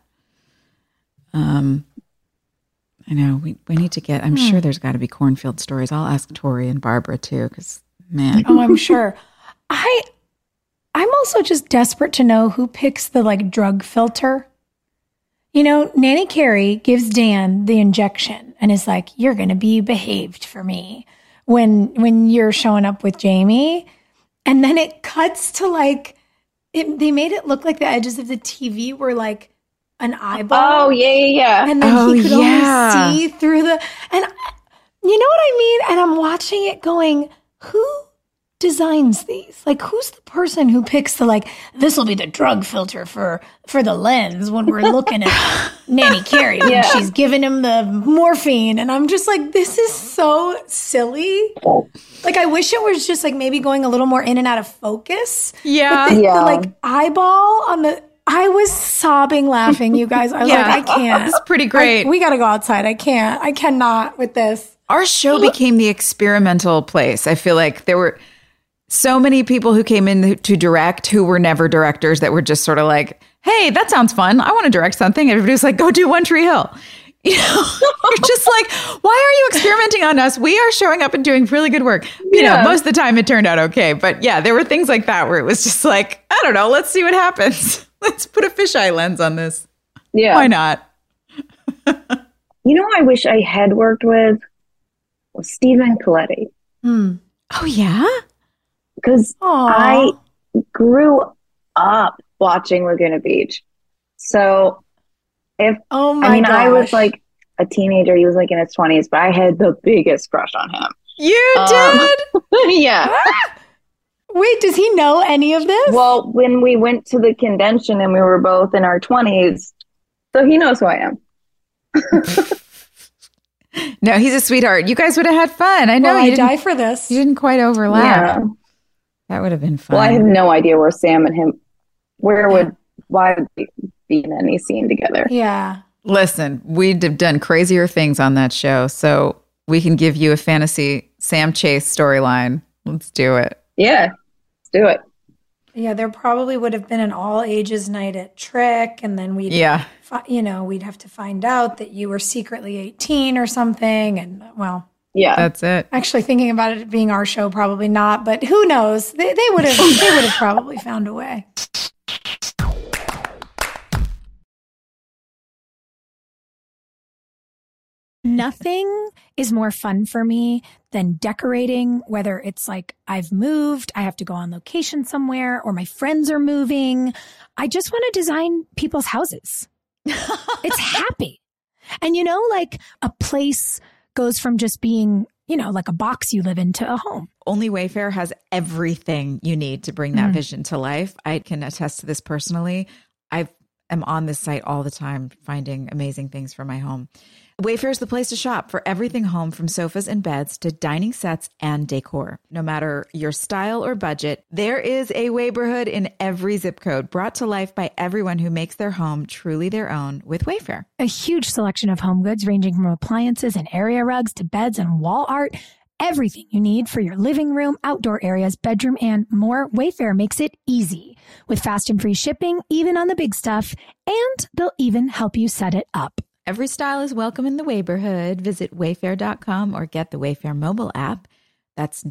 I know we need to get. I'm sure there's got to be cornfield stories. I'll ask Tori and Barbara too, because man. Oh, I'm sure. I'm also just desperate to know who picks the drug filter. You know, Nanny Carey gives Dan the injection and is like, "You're going to be behaved for me when you're showing up with Jamie." And then it cuts to they made it look like the edges of the TV were like an eyeball. Oh, yeah. And then he could only see through and you know what I mean? And I'm watching it going, who designs these? Who's the person who picks this will be the drug filter for the lens when we're looking at Nanny Carey when she's giving him the morphine. And I'm just like, this is so silly. I wish it was just maybe going a little more in and out of focus. Yeah. But the eyeball on the... I was sobbing laughing, you guys. I was I can't. It's pretty great. We got to go outside. I can't. I cannot with this. Our show became the experimental place. I feel like there were so many people who came in to direct who were never directors that were just sort of like, "Hey, that sounds fun. I want to direct something." Everybody was like, "Go do One Tree Hill." You know, you're just like, why are you experimenting on us? We are showing up and doing really good work. You know, most of the time it turned out okay. But yeah, there were things like that where it was just like, I don't know, let's see what happens. Let's put a fisheye lens on this. Yeah. Why not? You know, I wish I had worked with Stephen Coletti. Oh, yeah? Because I grew up watching Laguna Beach. So I was like a teenager. He was like in his 20s, but I had the biggest crush on him. You did? Yeah. Wait, does he know any of this? Well, when we went to the convention and we were both in our 20s, so he knows who I am. No, he's a sweetheart. You guys would have had fun. I know. Well, I die for this. You didn't quite overlap. Yeah. That would have been fun. Well, I have no idea where Sam and him, why would we be in any scene together? Yeah. Listen, we'd have done crazier things on that show, so we can give you a fantasy Sam Chase storyline. Let's do it. Yeah, let's do it. Yeah, there probably would have been an all ages night at Trick, and then we'd we'd have to find out that you were secretly 18 or something, and yeah, that's it. Actually, thinking about it being our show, probably not, but who knows? They would have probably found a way. Nothing is more fun for me than decorating, whether it's I've moved, I have to go on location somewhere, or my friends are moving. I just want to design people's houses. It's happy. And a place goes from just being, like a box you live in to a home. Only Wayfair has everything you need to bring that vision to life. I can attest to this personally. I am on this site all the time, finding amazing things for my home. Wayfair is the place to shop for everything home, from sofas and beds to dining sets and decor. No matter your style or budget, there is a Wayborhood in every zip code, brought to life by everyone who makes their home truly their own with Wayfair. A huge selection of home goods ranging from appliances and area rugs to beds and wall art. Everything you need for your living room, outdoor areas, bedroom, and more. Wayfair makes it easy with fast and free shipping, even on the big stuff, and they'll even help you set it up. Every style is welcome in the Wayborhood. Visit wayfair.com or get the Wayfair mobile app. That's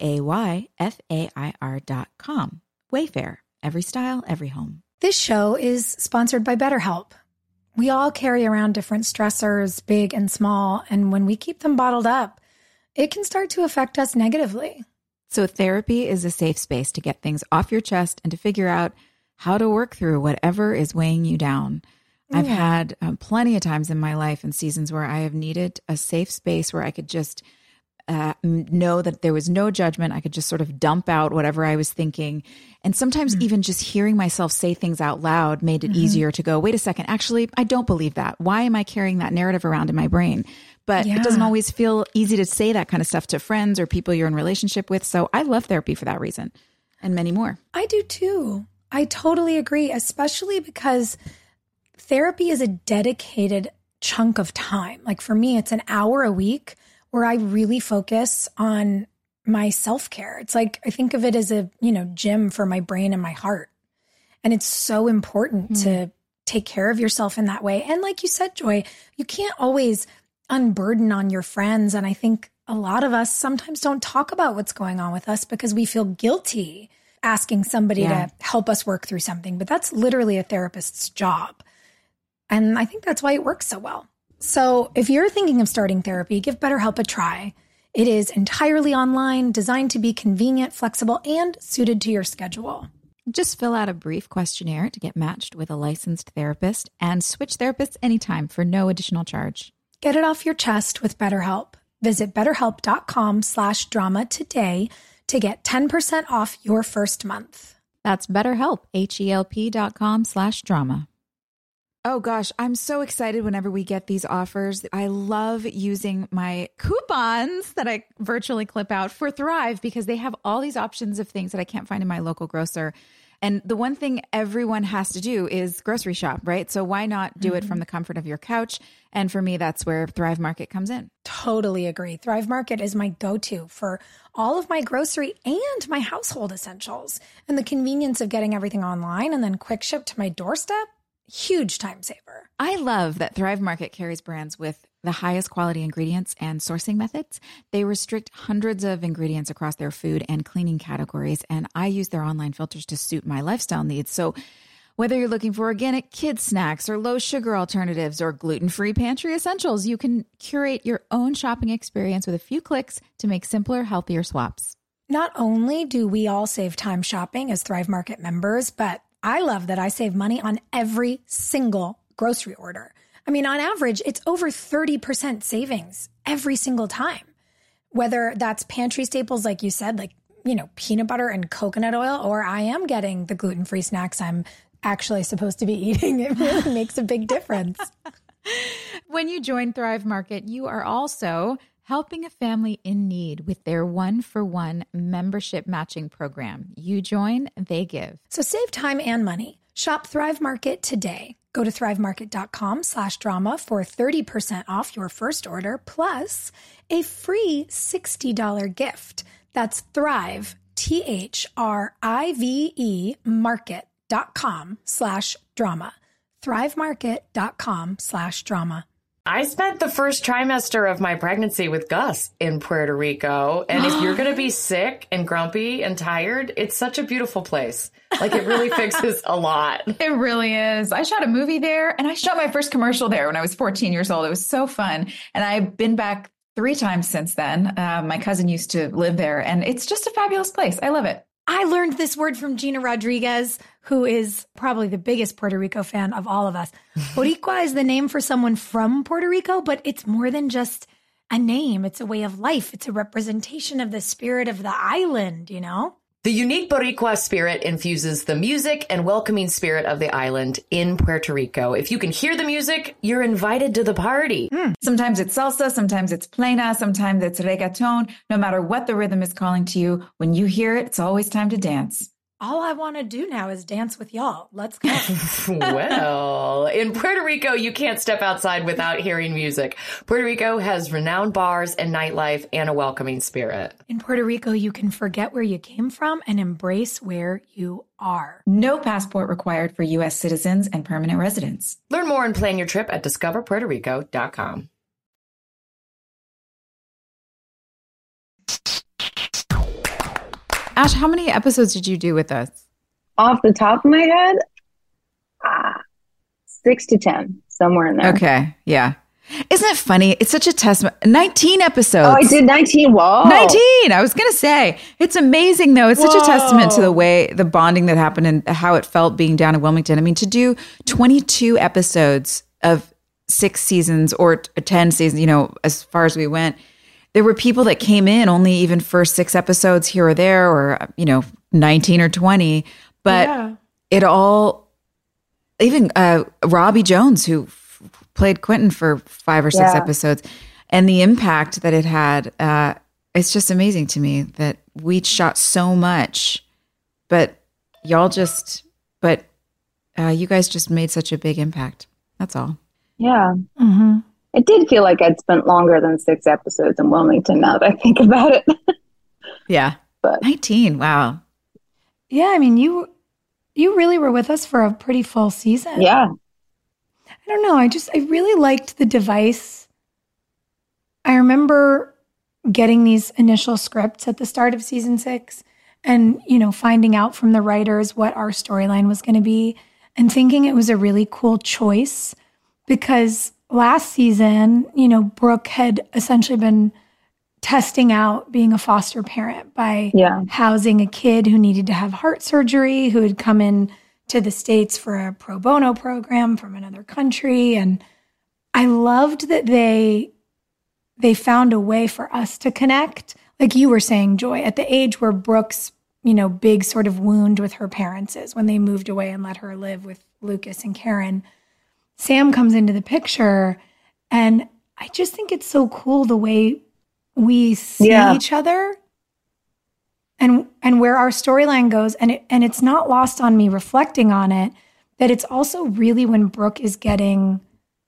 WAYFAIR.com. Wayfair. Every style, every home. This show is sponsored by BetterHelp. We all carry around different stressors, big and small, and when we keep them bottled up, it can start to affect us negatively. So therapy is a safe space to get things off your chest and to figure out how to work through whatever is weighing you down. I've had plenty of times in my life and seasons where I have needed a safe space where I could just know that there was no judgment. I could just sort of dump out whatever I was thinking. And sometimes even just hearing myself say things out loud made it easier to go, wait a second, actually, I don't believe that. Why am I carrying that narrative around in my brain? But it doesn't always feel easy to say that kind of stuff to friends or people you're in relationship with. So I love therapy for that reason and many more. I do too. I totally agree, especially because therapy is a dedicated chunk of time. Like for me, it's an hour a week where I really focus on my self-care. It's like, I think of it as a, gym for my brain and my heart. And it's so important to take care of yourself in that way. And like you said, Joy, you can't always unburden on your friends. And I think a lot of us sometimes don't talk about what's going on with us because we feel guilty asking somebody to help us work through something. But that's literally a therapist's job. And I think that's why it works so well. So if you're thinking of starting therapy, give BetterHelp a try. It is entirely online, designed to be convenient, flexible, and suited to your schedule. Just fill out a brief questionnaire to get matched with a licensed therapist and switch therapists anytime for no additional charge. Get it off your chest with BetterHelp. Visit BetterHelp.com/drama today to get 10% off your first month. That's BetterHelp, HELP.com/drama. Oh gosh, I'm so excited whenever we get these offers. I love using my coupons that I virtually clip out for Thrive because they have all these options of things that I can't find in my local grocer. And the one thing everyone has to do is grocery shop, right? So why not do it from the comfort of your couch? And for me, that's where Thrive Market comes in. Totally agree. Thrive Market is my go-to for all of my grocery and my household essentials. And the convenience of getting everything online and then quick ship to my doorstep, huge time saver. I love that Thrive Market carries brands with the highest quality ingredients and sourcing methods. They restrict hundreds of ingredients across their food and cleaning categories, and I use their online filters to suit my lifestyle needs. So whether you're looking for organic kids snacks or low sugar alternatives or gluten-free pantry essentials, you can curate your own shopping experience with a few clicks to make simpler, healthier swaps. Not only do we all save time shopping as Thrive Market members, but I love that I save money on every single grocery order. I mean, on average, it's over 30% savings every single time. Whether that's pantry staples, like you said, like, peanut butter and coconut oil, or I am getting the gluten-free snacks I'm actually supposed to be eating. It really makes a big difference. When you join Thrive Market, you are also helping a family in need with their 1-for-1 membership matching program. You join, they give. So save time and money. Shop Thrive Market today. Go to thrivemarket.com/drama for 30% off your first order plus a free $60 gift. That's Thrive, THRIVE market.com/drama. thrivemarket.com/drama. I spent the first trimester of my pregnancy with Gus in Puerto Rico. And if you're going to be sick and grumpy and tired, it's such a beautiful place. Like, it really fixes a lot. It really is. I shot a movie there and I shot my first commercial there when I was 14 years old. It was so fun. And I've been back 3 times since then. My cousin used to live there and it's just a fabulous place. I love it. I learned this word from Gina Rodriguez, who is probably the biggest Puerto Rico fan of all of us. Boricua is the name for someone from Puerto Rico, but it's more than just a name. It's a way of life. It's a representation of the spirit of the island, The unique Boricua spirit infuses the music and welcoming spirit of the island in Puerto Rico. If you can hear the music, you're invited to the party. Sometimes it's salsa, sometimes it's plena, sometimes it's reggaeton. No matter what the rhythm is calling to you, when you hear it, it's always time to dance. All I want to do now is dance with y'all. Let's go. Well, in Puerto Rico, you can't step outside without hearing music. Puerto Rico has renowned bars and nightlife and a welcoming spirit. In Puerto Rico, you can forget where you came from and embrace where you are. No passport required for U.S. citizens and permanent residents. Learn more and plan your trip at discoverpuertorico.com. Ash, how many episodes did you do with us? Off the top of my head, 6 to 10, somewhere in there. Okay, yeah. Isn't it funny? It's such a testament. 19 episodes. Oh, I did 19. Whoa. 19. I was going to say. It's amazing, though. It's such a testament to the bonding that happened and how it felt being down in Wilmington. I mean, to do 22 episodes of 6 seasons or 10 seasons, as far as we went, there were people that came in only even for 6 episodes here or there or, 19 or 20. But it all, even Robbie Jones, who played Quentin for 5 or 6 episodes, and the impact that it had, it's just amazing to me that we shot so much, but you guys just made such a big impact. That's all. Yeah. Mm-hmm. It did feel like I'd spent longer than 6 episodes in Wilmington now that I think about it. Yeah. But 19. Wow. Yeah. I mean, you really were with us for a pretty full season. Yeah. I don't know. I really liked the device. I remember getting these initial scripts at the start of season 6 and, finding out from the writers what our storyline was going to be and thinking it was a really cool choice because last season, Brooke had essentially been testing out being a foster parent by housing a kid who needed to have heart surgery, who had come in to the States for a pro bono program from another country. And I loved that they found a way for us to connect. Like you were saying, Joy, at the age where Brooke's, big sort of wound with her parents is when they moved away and let her live with Lucas and Karen. Sam comes into the picture, and I just think it's so cool the way we see each other and where our storyline goes. And it's not lost on me reflecting on it, that it's also really when Brooke is getting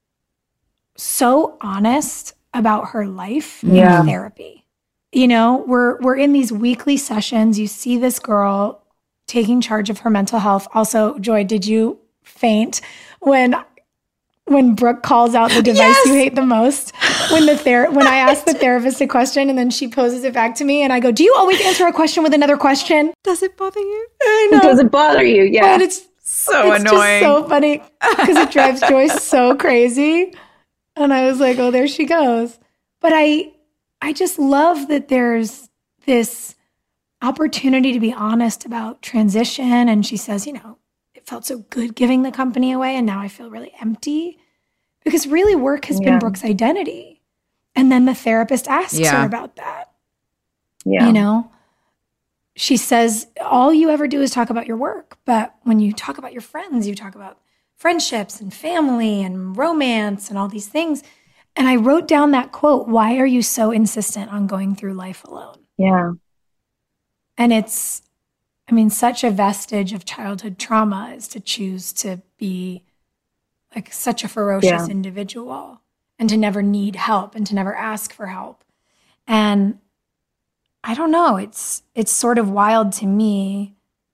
so honest about her life in therapy. We're in these weekly sessions. You see this girl taking charge of her mental health. Also, Joy, did you faint when Brooke calls out the device you hate the most? When I ask the therapist a question and then she poses it back to me and I go, do you always answer a question with another question? Does it bother you? I know. Does it bother you? Yeah. But it's annoying. Just so funny because it drives Joy so crazy. And I was like, oh, there she goes. But I just love that there's this opportunity to be honest about transition. And she says, it felt so good giving the company away, and now I feel really empty. Because really work has been Brooke's identity. And then the therapist asks her about that. Yeah. She says, all you ever do is talk about your work. But when you talk about your friends, you talk about friendships and family and romance and all these things. And I wrote down that quote, why are you so insistent on going through life alone? Yeah. And it's, such a vestige of childhood trauma is to choose to be like such a ferocious individual and to never need help and to never ask for help. And I don't know, it's sort of wild to me,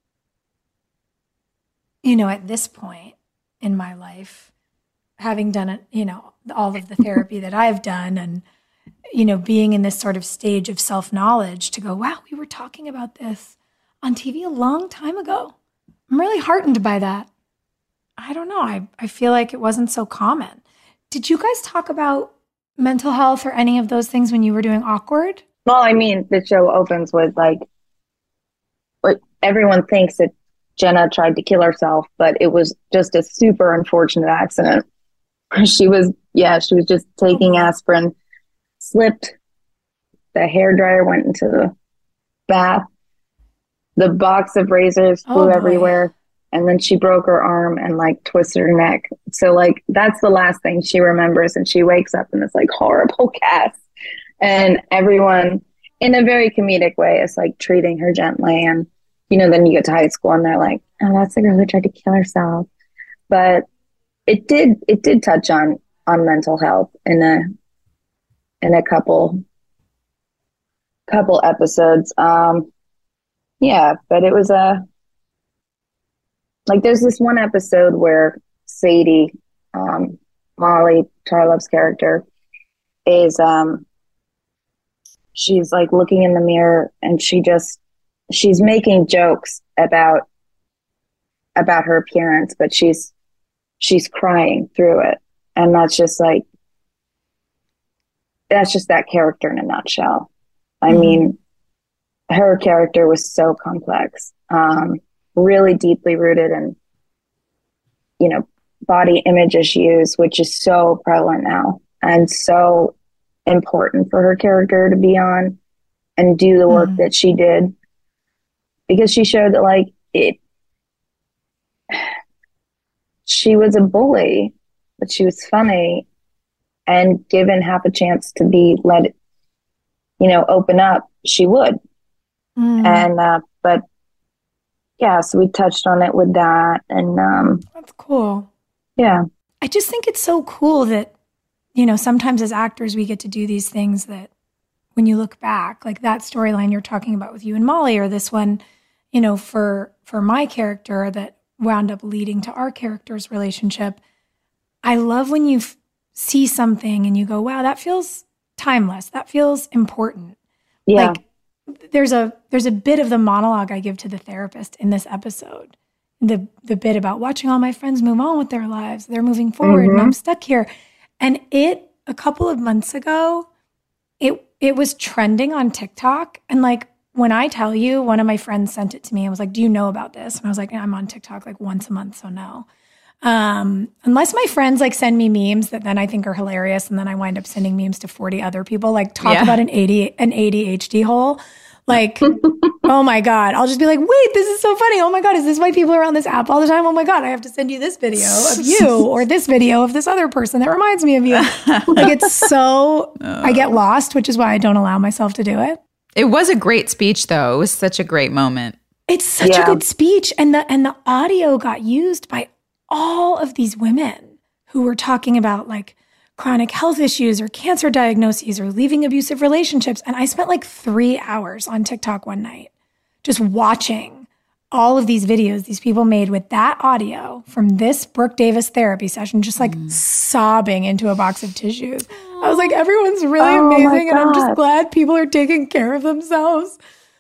at this point in my life, having done it, all of the therapy that I've done and, being in this sort of stage of self-knowledge to go, wow, we were talking about this on TV a long time ago. I'm really heartened by that. I don't know. I feel like it wasn't so common. Did you guys talk about mental health or any of those things when you were doing Awkward? Well, the show opens with what everyone thinks that Jenna tried to kill herself, but it was just a super unfortunate accident. She was just taking aspirin, slipped, the hairdryer went into the bath, the box of razors flew everywhere, and then she broke her arm and twisted her neck. So that's the last thing she remembers, and she wakes up in this horrible cast, and everyone in a very comedic way is treating her gently. And then you get to high school and they're like, oh, that's the girl who tried to kill herself. But it did touch on mental health in a couple episodes. But it was there's this one episode where Sadie, Molly Charlove's character, is she's looking in the mirror and she's making jokes about her appearance, but she's crying through it. And that's just that's just that character in a nutshell. I mean, her character was so complex, really deeply rooted in, you know, body image issues, which is so prevalent now and so important for her character to be on and do the work that she did, because she showed that, like, she was a bully, but she was funny, and given half a chance to be let, you know, open up, she would. And but yeah, so we touched on it with that, and That's cool. yeah. I just think it's so cool that, you know, sometimes as actors we get to do these things that when you look back, like that storyline you're talking about with you and Molly, or this one, you know, for my character that wound up leading to our character's relationship. I love when you see something and you go, wow, that feels timeless. That feels important. Yeah. Like there's a bit of the monologue I give to the therapist in this episode. The bit about watching all my friends move on with their lives. They're moving forward and I'm stuck here. And a couple of months ago, it was trending on TikTok. And like, when I tell you, one of my friends sent it to me and was like, do you know about this? And I was like, I'm on TikTok like once a month, so no. Unless my friends like send me memes that then I think are hilarious, and then I wind up sending memes to 40 other people, like talk about an ADHD hole. Like, oh my God, I'll just be like, wait, this is so funny. Oh my God, is this why people are on this app all the time? Oh my God, I have to send you this video of you or this video of this other person that reminds me of you. Like, it's so, I get lost, which is why I don't allow myself to do it. It was a great speech, though. It was such a great moment. It's such a good speech. And the audio got used by all of these women who were talking about like chronic health issues or cancer diagnoses or leaving abusive relationships. And I spent like 3 hours on TikTok one night just watching all of these videos these people made with that audio from this Brooke Davis therapy session, just like sobbing into a box of tissues. I was like, everyone's really amazing. And I'm just glad people are taking care of themselves.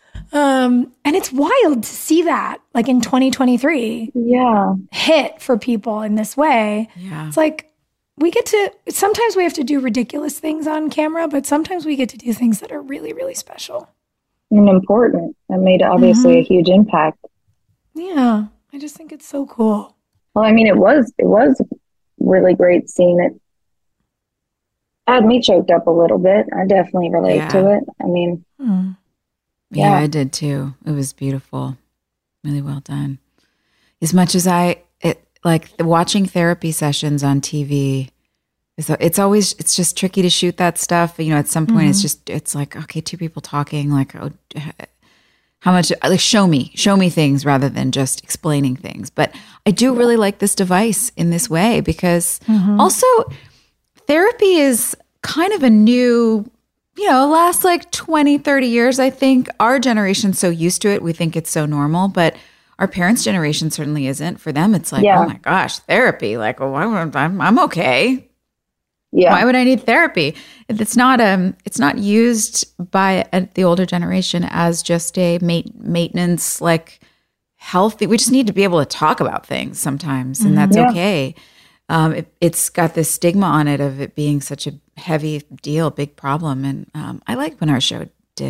And it's wild to see that like in 2023 hit for people in this way. Yeah. It's like, sometimes we have to do ridiculous things on camera, but sometimes we get to do things that are really, really special. And important. That made obviously a huge impact. Yeah. I just think it's so cool. Well, I mean, it was really great seeing it. Had me choked up a little bit. I definitely relate to it. I mean, yeah, I did too. It was beautiful. Really well done. As much as watching therapy sessions on TV, it's just tricky to shoot that stuff. You know, at some point it's like, okay, two people talking, like, oh, how much, like, show me things rather than just explaining things. But I do really like this device in this way because also therapy is kind of a new, you know, last like 20, 30 years, I think. Our generation's so used to it. We think it's so normal, but our parents' generation certainly isn't. For them, it's like, oh my gosh, therapy. Like, oh, I'm okay. Yeah. Why would I need therapy? It's not used by the older generation as just a maintenance, like healthy. We just need to be able to talk about things sometimes, and that's okay. It's got this stigma on it of it being such a heavy deal, big problem. And I like when our show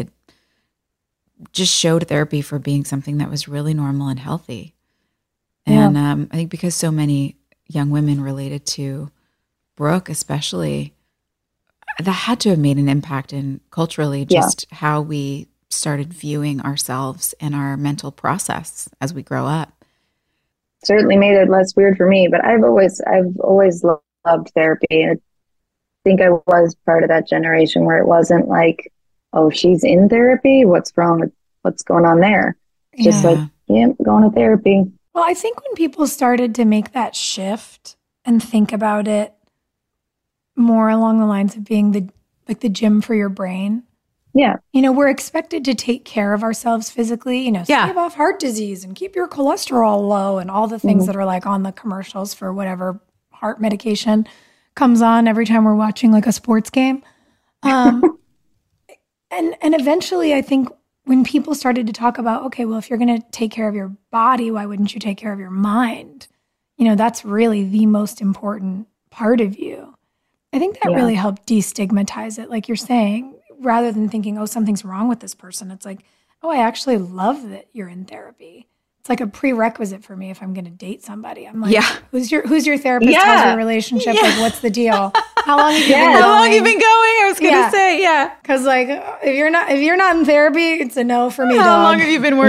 just showed therapy for being something that was really normal and healthy. And I think because so many young women related to Brooke, especially, that had to have made an impact in culturally just how we started viewing ourselves and our mental process as we grow up. Certainly made it less weird for me, but I've always loved therapy. And I think I was part of that generation where it wasn't like, oh, she's in therapy. What's wrong with what's going on there? Just like, going to therapy. Well, I think when people started to make that shift and think about it more along the lines of being the gym for your brain. Yeah. You know, we're expected to take care of ourselves physically, you know, stave off heart disease and keep your cholesterol low and all the things that are like on the commercials for whatever heart medication comes on every time we're watching like a sports game. And eventually I think when people started to talk about, okay, well, if you're going to take care of your body, why wouldn't you take care of your mind? You know, that's really the most important part of you. I think that really helped destigmatize it, like you're saying, rather than thinking, oh, something's wrong with this person. It's like, oh, I actually love that you're in therapy. It's like a prerequisite for me if I'm going to date somebody. I'm like, who's your therapist? How's your relationship? Like, what's the deal? How long have you been going? How long have you been going? I was going to say, because like if you're not in therapy, it's a no for me. How long have you been working?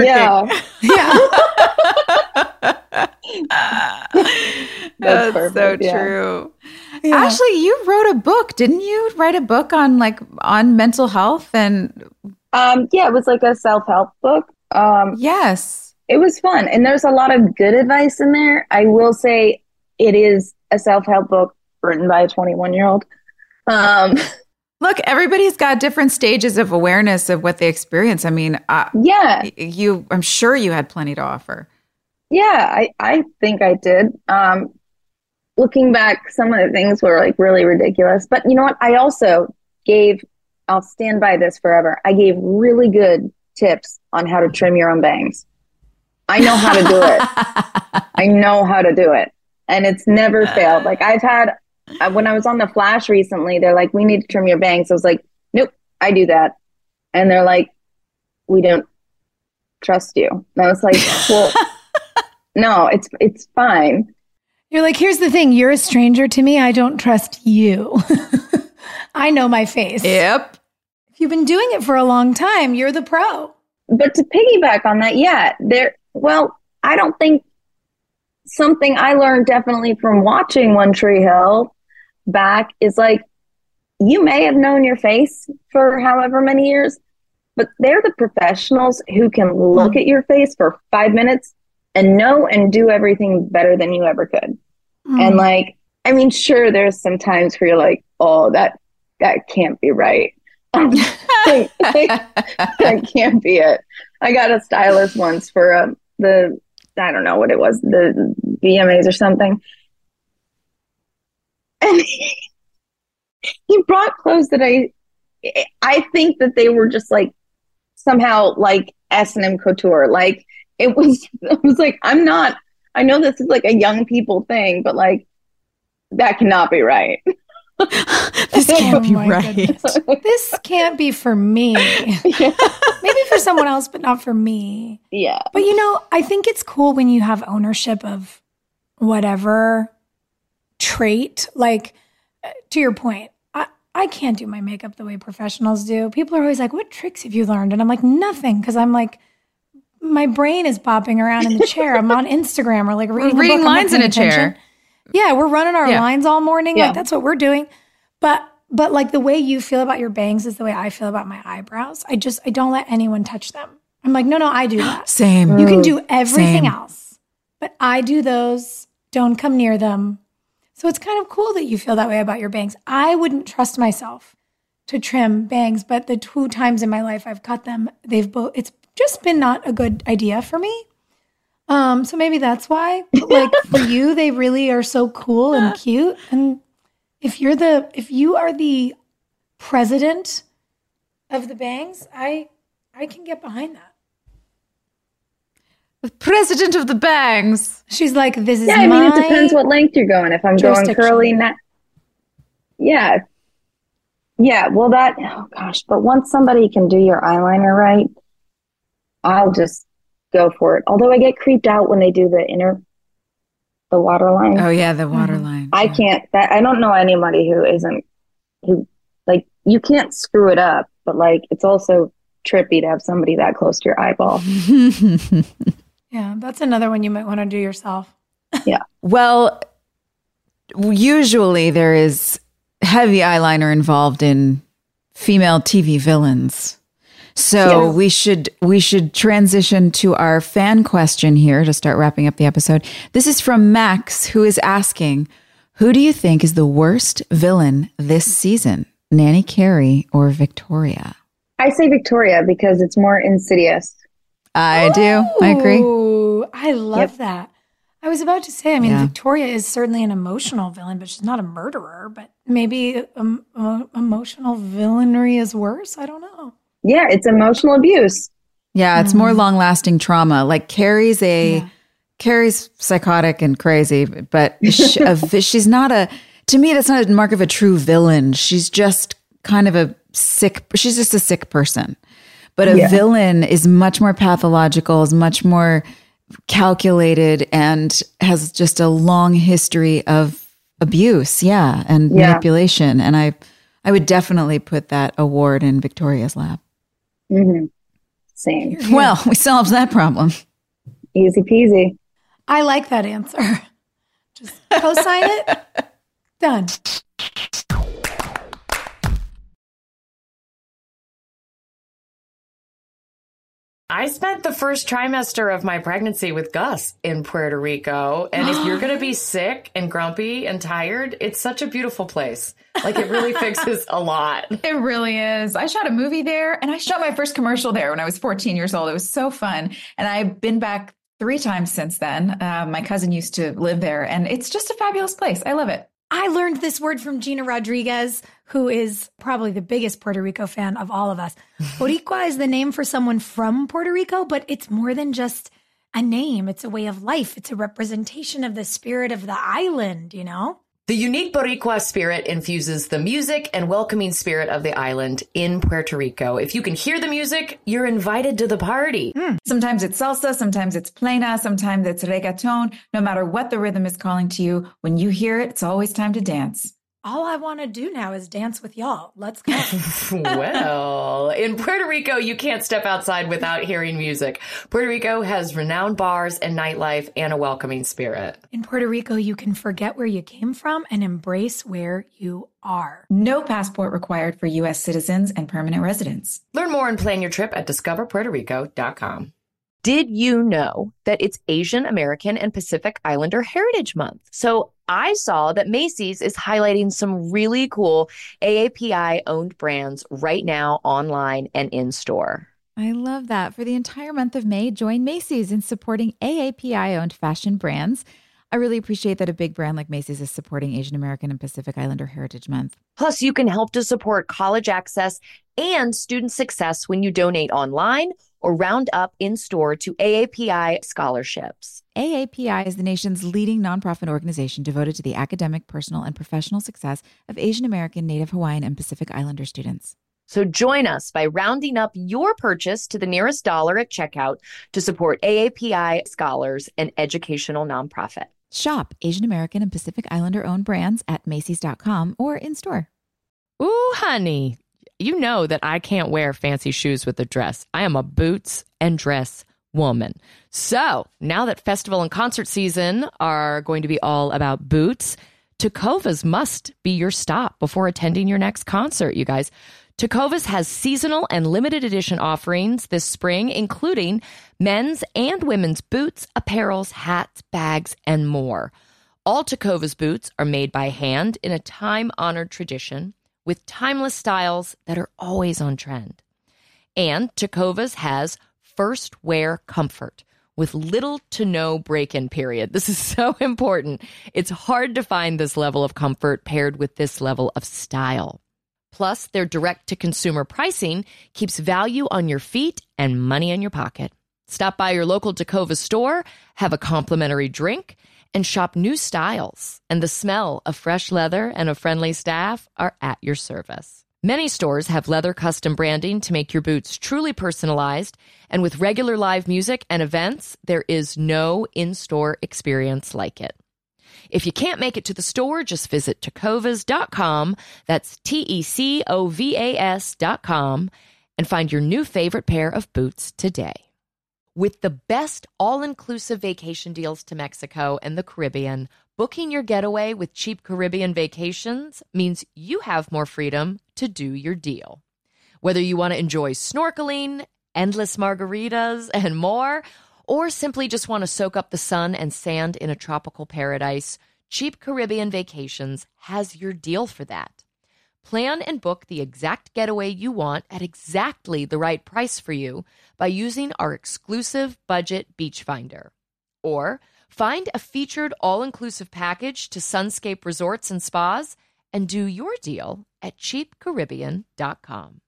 That's perfect. So true. Yeah. Ashley, you wrote a book, didn't you? Write a book on mental health and it was like a self-help book. Yes. It was fun. And there's a lot of good advice in there. I will say it is a self-help book written by a 21-year-old. Look, everybody's got different stages of awareness of what they experience. I mean, I'm sure you had plenty to offer. Yeah, I think I did. Looking back, some of the things were like really ridiculous. But you know what? I also I'll stand by this forever. I gave really good tips on how to trim your own bangs. I know how to do it. I know how to do it. And it's never failed. Like I've had, when I was on The Flash recently, they're like, we need to trim your bangs. I was like, nope, I do that. And they're like, we don't trust you. And I was like, well, no, it's fine. You're like, here's the thing. You're a stranger to me. I don't trust you. I know my face. Yep. If you've been doing it for a long time, you're the pro. But to piggyback on that, I don't think something I learned definitely from watching One Tree Hill back is like, you may have known your face for however many years, but they're the professionals who can look at your face for 5 minutes and know and do everything better than you ever could. And like, I mean, sure, there's some times where you're like, oh, that can't be right. That can't be it. I got a stylist once for I don't know what it was, the VMAs or something. And he brought clothes that I think that they were just like somehow like S&M couture. Like I was like, I know this is like a young people thing, but like that cannot be right. This can't be right. This can't be for me. Yeah. Maybe for someone else, but not for me. Yeah. But I think it's cool when you have ownership of whatever trait. Like, to your point, I can't do my makeup the way professionals do. People are always like, what tricks have you learned? And I'm like, nothing. Because I'm like, my brain is bopping around in the chair. I'm on Instagram or like reading lines in a chair. Yeah, we're running our lines all morning. Yeah. Like that's what we're doing. But like the way you feel about your bangs is the way I feel about my eyebrows. I don't let anyone touch them. I'm like, no, I do that. Same. You can do everything else, but I do those. Don't come near them. So it's kind of cool that you feel that way about your bangs. I wouldn't trust myself to trim bangs, but the 2 times in my life I've cut them, it's just been not a good idea for me. So maybe that's why. But like for you, they really are so cool and cute. And if you are the president of the bangs, I can get behind that. The president of the bangs. She's like, this is I mean, it depends what length you're going. If I'm going curly, yeah. Well, oh gosh, but once somebody can do your eyeliner right, I'll just go for it. Although I get creeped out when they do the waterline. Oh yeah, the waterline. I can't. I don't know anybody who like you can't screw it up, but like it's also trippy to have somebody that close to your eyeball. Yeah, that's another one you might want to do yourself. Yeah. Well, usually there is heavy eyeliner involved in female TV villains. So we should transition to our fan question here to start wrapping up the episode. This is from Max, who is asking, who do you think is the worst villain this season? Nanny Carey or Victoria? I say Victoria because it's more insidious. I do. I agree. I love that. I was about to say, I mean, Victoria is certainly an emotional villain, but she's not a murderer. But maybe emotional villainy is worse. I don't know. Yeah, it's emotional abuse. Yeah, it's more long-lasting trauma. Like Carrie's psychotic and crazy, but she's not To me, that's not a mark of a true villain. She's just kind of she's just a sick person. But a villain is much more pathological, is much more calculated, and has just a long history of abuse, and manipulation. And I would definitely put that award in Victoria's lap. Mm-hmm. Same. Well, we solved that problem. Easy peasy. I like that answer. Just co-sign it. Done. I spent the first trimester of my pregnancy with Gus in Puerto Rico. And if you're going to be sick and grumpy and tired, it's such a beautiful place. Like, it really fixes a lot. It really is. I shot a movie there, and I shot my first commercial there when I was 14 years old. It was so fun. And I've been back 3 times since then. My cousin used to live there, and it's just a fabulous place. I love it. I learned this word from Gina Rodriguez, who is probably the biggest Puerto Rico fan of all of us. Boricua is the name for someone from Puerto Rico, but it's more than just a name. It's a way of life. It's a representation of the spirit of the island, you know? The unique Boricua spirit infuses the music and welcoming spirit of the island in Puerto Rico. If you can hear the music, you're invited to the party. Sometimes it's salsa, sometimes it's plena, sometimes it's reggaeton. No matter what the rhythm is calling to you, when you hear it, it's always time to dance. All I want to do now is dance with y'all. Let's go. Well, in Puerto Rico, you can't step outside without hearing music. Puerto Rico has renowned bars and nightlife and a welcoming spirit. In Puerto Rico, you can forget where you came from and embrace where you are. No passport required for U.S. citizens and permanent residents. Learn more and plan your trip at discoverpuertorico.com. Did you know that it's Asian American and Pacific Islander Heritage Month? So I saw that Macy's is highlighting some really cool AAPI-owned brands right now online and in-store. I love that. For the entire month of May, join Macy's in supporting AAPI-owned fashion brands. I really appreciate that a big brand like Macy's is supporting Asian American and Pacific Islander Heritage Month. Plus, you can help to support college access and student success when you donate online or round up in-store to AAPI scholarships. AAPI is the nation's leading nonprofit organization devoted to the academic, personal, and professional success of Asian American, Native Hawaiian, and Pacific Islander students. So join us by rounding up your purchase to the nearest dollar at checkout to support AAPI scholars and educational nonprofit. Shop Asian American and Pacific Islander-owned brands at Macy's.com or in-store. Ooh, honey, you know that I can't wear fancy shoes with a dress. I am a boots and dress woman. So now that festival and concert season are going to be all about boots, Tecovas must be your stop before attending your next concert, you guys. Tecovas has seasonal and limited edition offerings this spring, including men's and women's boots, apparels, hats, bags, and more. All Tecovas boots are made by hand in a time-honored tradition with timeless styles that are always on trend. And Tecovas has first wear comfort with little to no break-in period. This is so important. It's hard to find this level of comfort paired with this level of style. Plus, their direct-to-consumer pricing keeps value on your feet and money in your pocket. Stop by your local Tecovas store, have a complimentary drink, and shop new styles. And the smell of fresh leather and a friendly staff are at your service. Many stores have leather custom branding to make your boots truly personalized. And with regular live music and events, there is no in-store experience like it. If you can't make it to the store, just visit tecovas.com. That's TECOVAS.com and find your new favorite pair of boots today. With the best all-inclusive vacation deals to Mexico and the Caribbean, booking your getaway with Cheap Caribbean Vacations means you have more freedom to do your deal. Whether you want to enjoy snorkeling, endless margaritas, and more, or simply just want to soak up the sun and sand in a tropical paradise, Cheap Caribbean Vacations has your deal for that. Plan and book the exact getaway you want at exactly the right price for you by using our exclusive budget beach finder. Or find a featured all-inclusive package to Sunscape Resorts and Spas and do your deal at cheapcaribbean.com.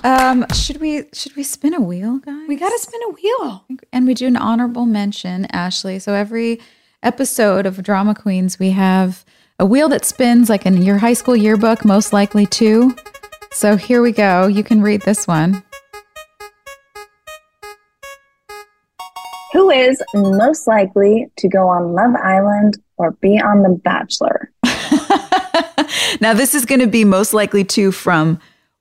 should we spin a wheel, guys? We got to spin a wheel. And we do an honorable mention, Ashley. So every episode of Drama Queens, we have a wheel that spins like in your high school yearbook, most likely to. So here we go. You can read this one. Who is most likely to go on Love Island or be on The Bachelor? Now, this is going to be most likely to from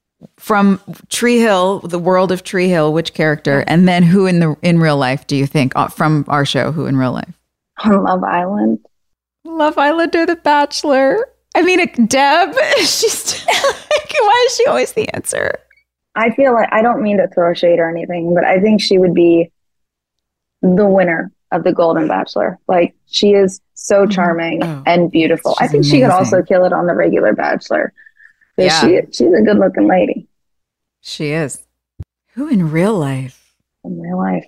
Tree Hill, the world of Tree Hill, which character, and then who in real life do you think from our show? Who in real life? On Love Island. Love Island or The Bachelor? I mean, Deb. She's like, why is she always the answer? I feel like, I don't mean to throw shade or anything, but I think she would be the winner of the Golden Bachelor. Like, she is so charming and beautiful. I think she could also kill it on the regular Bachelor. Yeah. She's a good looking lady. She is. Who in real life? In real life.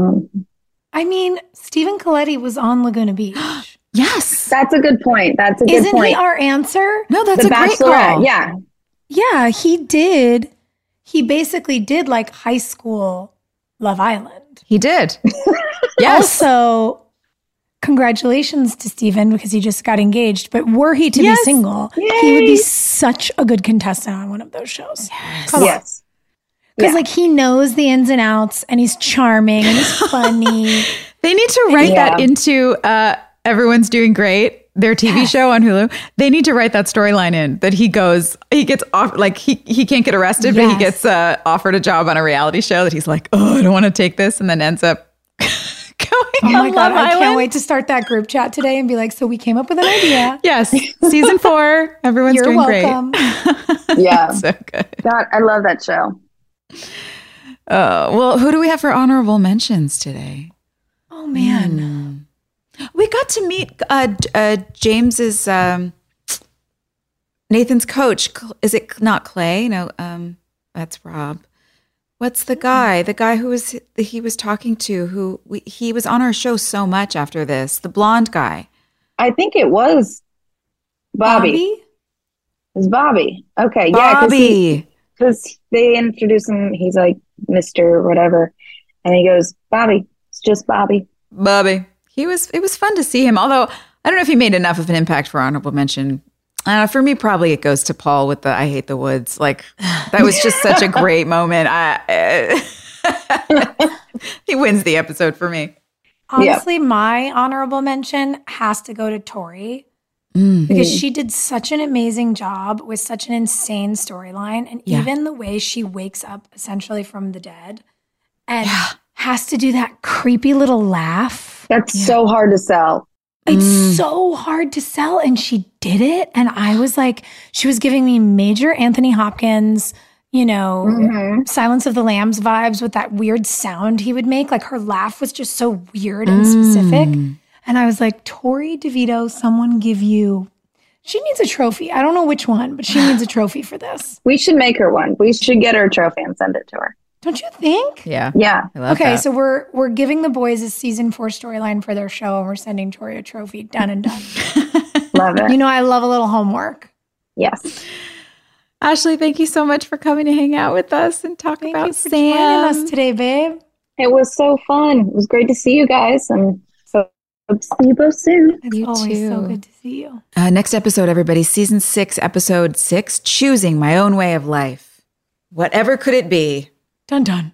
I mean, Stephen Coletti was on Laguna Beach. Yes. That's a good point. That's a good point. Isn't he our answer? No, that's the a great Bachelorette. call. Yeah. Yeah, he did. He basically did like high school Love Island. He did. Yes. Also, congratulations to Stephen because he just got engaged. But were he to be single, he would be such a good contestant on one of those shows. Yes. Because like he knows the ins and outs and he's charming and he's funny. They need to write that into Everyone's Doing Great, their TV show on Hulu. They need to write that storyline in that he gets off, like he can't get arrested, but he gets offered a job on a reality show that he's like, oh, I don't want to take this, and then ends up going on Love Island. I can't wait to start that group chat today and be like, so we came up with an idea. Yes. Season 4. Everyone's doing welcome. great. Yeah. So good. God, I love that show. Well, who do we have for honorable mentions today? Oh, man. We got to meet James's Nathan's coach. Is it not Clay? No, that's Rob. What's the guy? The guy he was talking to, he was on our show so much after this. The blonde guy. I think it was Bobby. It was Bobby. Okay, Bobby. Because they introduce him. He's like Mr. whatever, and he goes, Bobby. It's just Bobby. Bobby. It was fun to see him. Although I don't know if he made enough of an impact for honorable mention. For me, probably it goes to Paul with the "I Hate the Woods." Like that was just such a great moment. He wins the episode for me. Honestly, my honorable mention has to go to Tori because she did such an amazing job with such an insane storyline, and even the way she wakes up essentially from the dead and has to do that creepy little laugh. That's so hard to sell. It's so hard to sell, and she did it. And I was like, she was giving me major Anthony Hopkins, Silence of the Lambs vibes with that weird sound he would make. Like her laugh was just so weird and specific. And I was like, Tori DeVito, someone give you, she needs a trophy. I don't know which one, but she needs a trophy for this. We should make her one. We should get her a trophy and send it to her. Don't you think? Yeah. Yeah. I love okay, that. so we're giving the boys a season 4 storyline for their show, and we're sending Tori a trophy. Done and done. Love it. I love a little homework. Yes. Ashley, thank you so much for coming to hang out with us and talk about Sam. Joining us today, babe. It was so fun. It was great to see you guys, and so hope to see you both soon. It's always so good to see you. Next episode, everybody, season 6, episode 6, Choosing My Own Way of Life. Whatever could it be? Dun dun.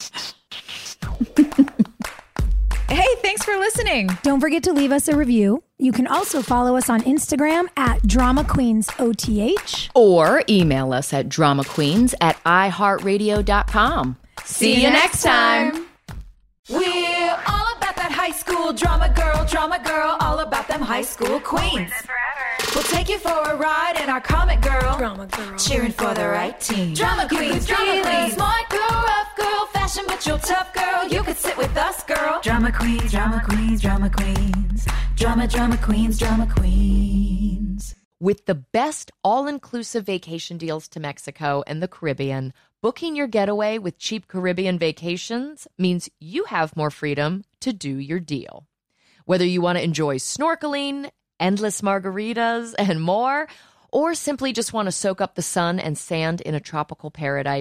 Hey, thanks for listening. Don't forget to leave us a review. You can also follow us on Instagram at Drama Queens OTH. Or email us at dramaqueens@iheartradio.com. See you next time. We're all about that high school drama girl, all about them high school queens. We'll take you for a ride in our comic girl, cheering for the right team. Drama queens, smart girl, rough girl, fashion but you're tough girl. You could sit with us, girl. Drama queens, drama queens, drama queens, drama queens, drama queens. With the best all-inclusive vacation deals to Mexico and the Caribbean, booking your getaway with Cheap Caribbean Vacations means you have more freedom to do your deal. Whether you want to enjoy snorkeling, endless margaritas, and more, or simply just want to soak up the sun and sand in a tropical paradise,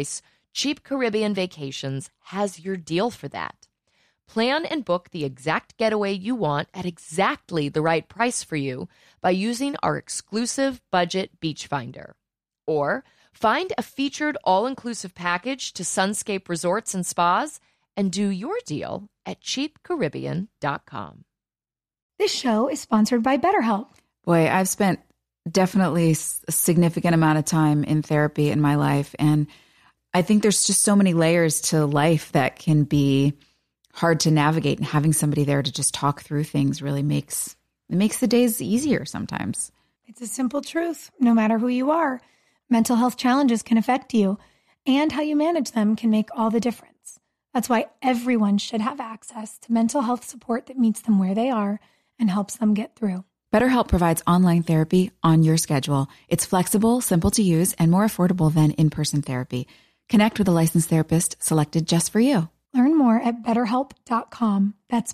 Cheap Caribbean Vacations has your deal for that. Plan and book the exact getaway you want at exactly the right price for you by using our exclusive budget beach finder. Or find a featured all-inclusive package to Sunscape Resorts and Spas and do your deal at cheapcaribbean.com. This show is sponsored by BetterHelp. Boy, I've spent definitely a significant amount of time in therapy in my life. And I think there's just so many layers to life that can be hard to navigate. And having somebody there to just talk through things really makes the days easier sometimes. It's a simple truth. No matter who you are, mental health challenges can affect you, and how you manage them can make all the difference. That's why everyone should have access to mental health support that meets them where they are and helps them get through. BetterHelp provides online therapy on your schedule. It's flexible, simple to use, and more affordable than in-person therapy. Connect with a licensed therapist selected just for you. Learn more at BetterHelp.com. That's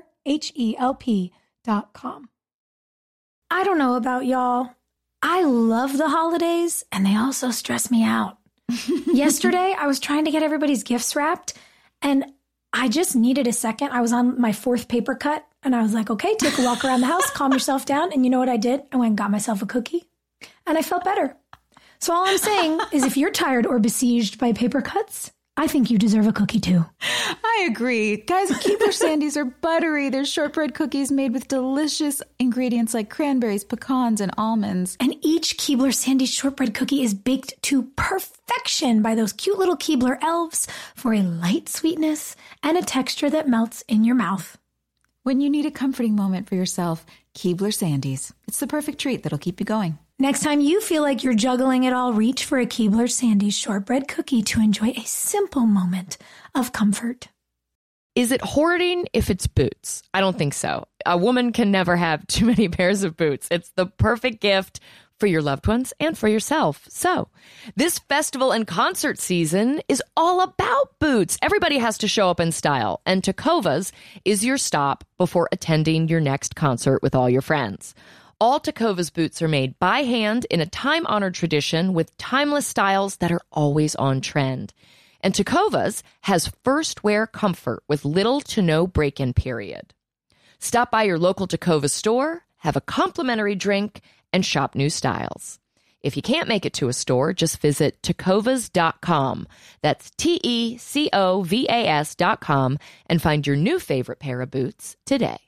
BetterHelp.com. I don't know about y'all. I love the holidays, and they also stress me out. Yesterday, I was trying to get everybody's gifts wrapped, and I just needed a second. I was on my 4th paper cut, and I was like, okay, take a walk around the house, calm yourself down. And you know what I did? I went and got myself a cookie, and I felt better. So all I'm saying is if you're tired or besieged by paper cuts, I think you deserve a cookie too. I agree. Guys, Keebler Sandies are buttery. They're shortbread cookies made with delicious ingredients like cranberries, pecans, and almonds. And each Keebler Sandies shortbread cookie is baked to perfection by those cute little Keebler elves for a light sweetness and a texture that melts in your mouth. When you need a comforting moment for yourself, Keebler Sandies. It's the perfect treat that'll keep you going. Next time you feel like you're juggling it all, reach for a Keebler Sandies shortbread cookie to enjoy a simple moment of comfort. Is it hoarding if it's boots? I don't think so. A woman can never have too many pairs of boots. It's the perfect gift for your loved ones and for yourself. So, this festival and concert season is all about boots. Everybody has to show up in style, and Tecovas is your stop before attending your next concert with all your friends. All Tecovas boots are made by hand in a time-honored tradition with timeless styles that are always on trend. And Tecovas has first wear comfort with little to no break-in period. Stop by your local Tecovas store, have a complimentary drink, and shop new styles. If you can't make it to a store, just visit tecovas.com. That's TECOVAS.com and find your new favorite pair of boots today.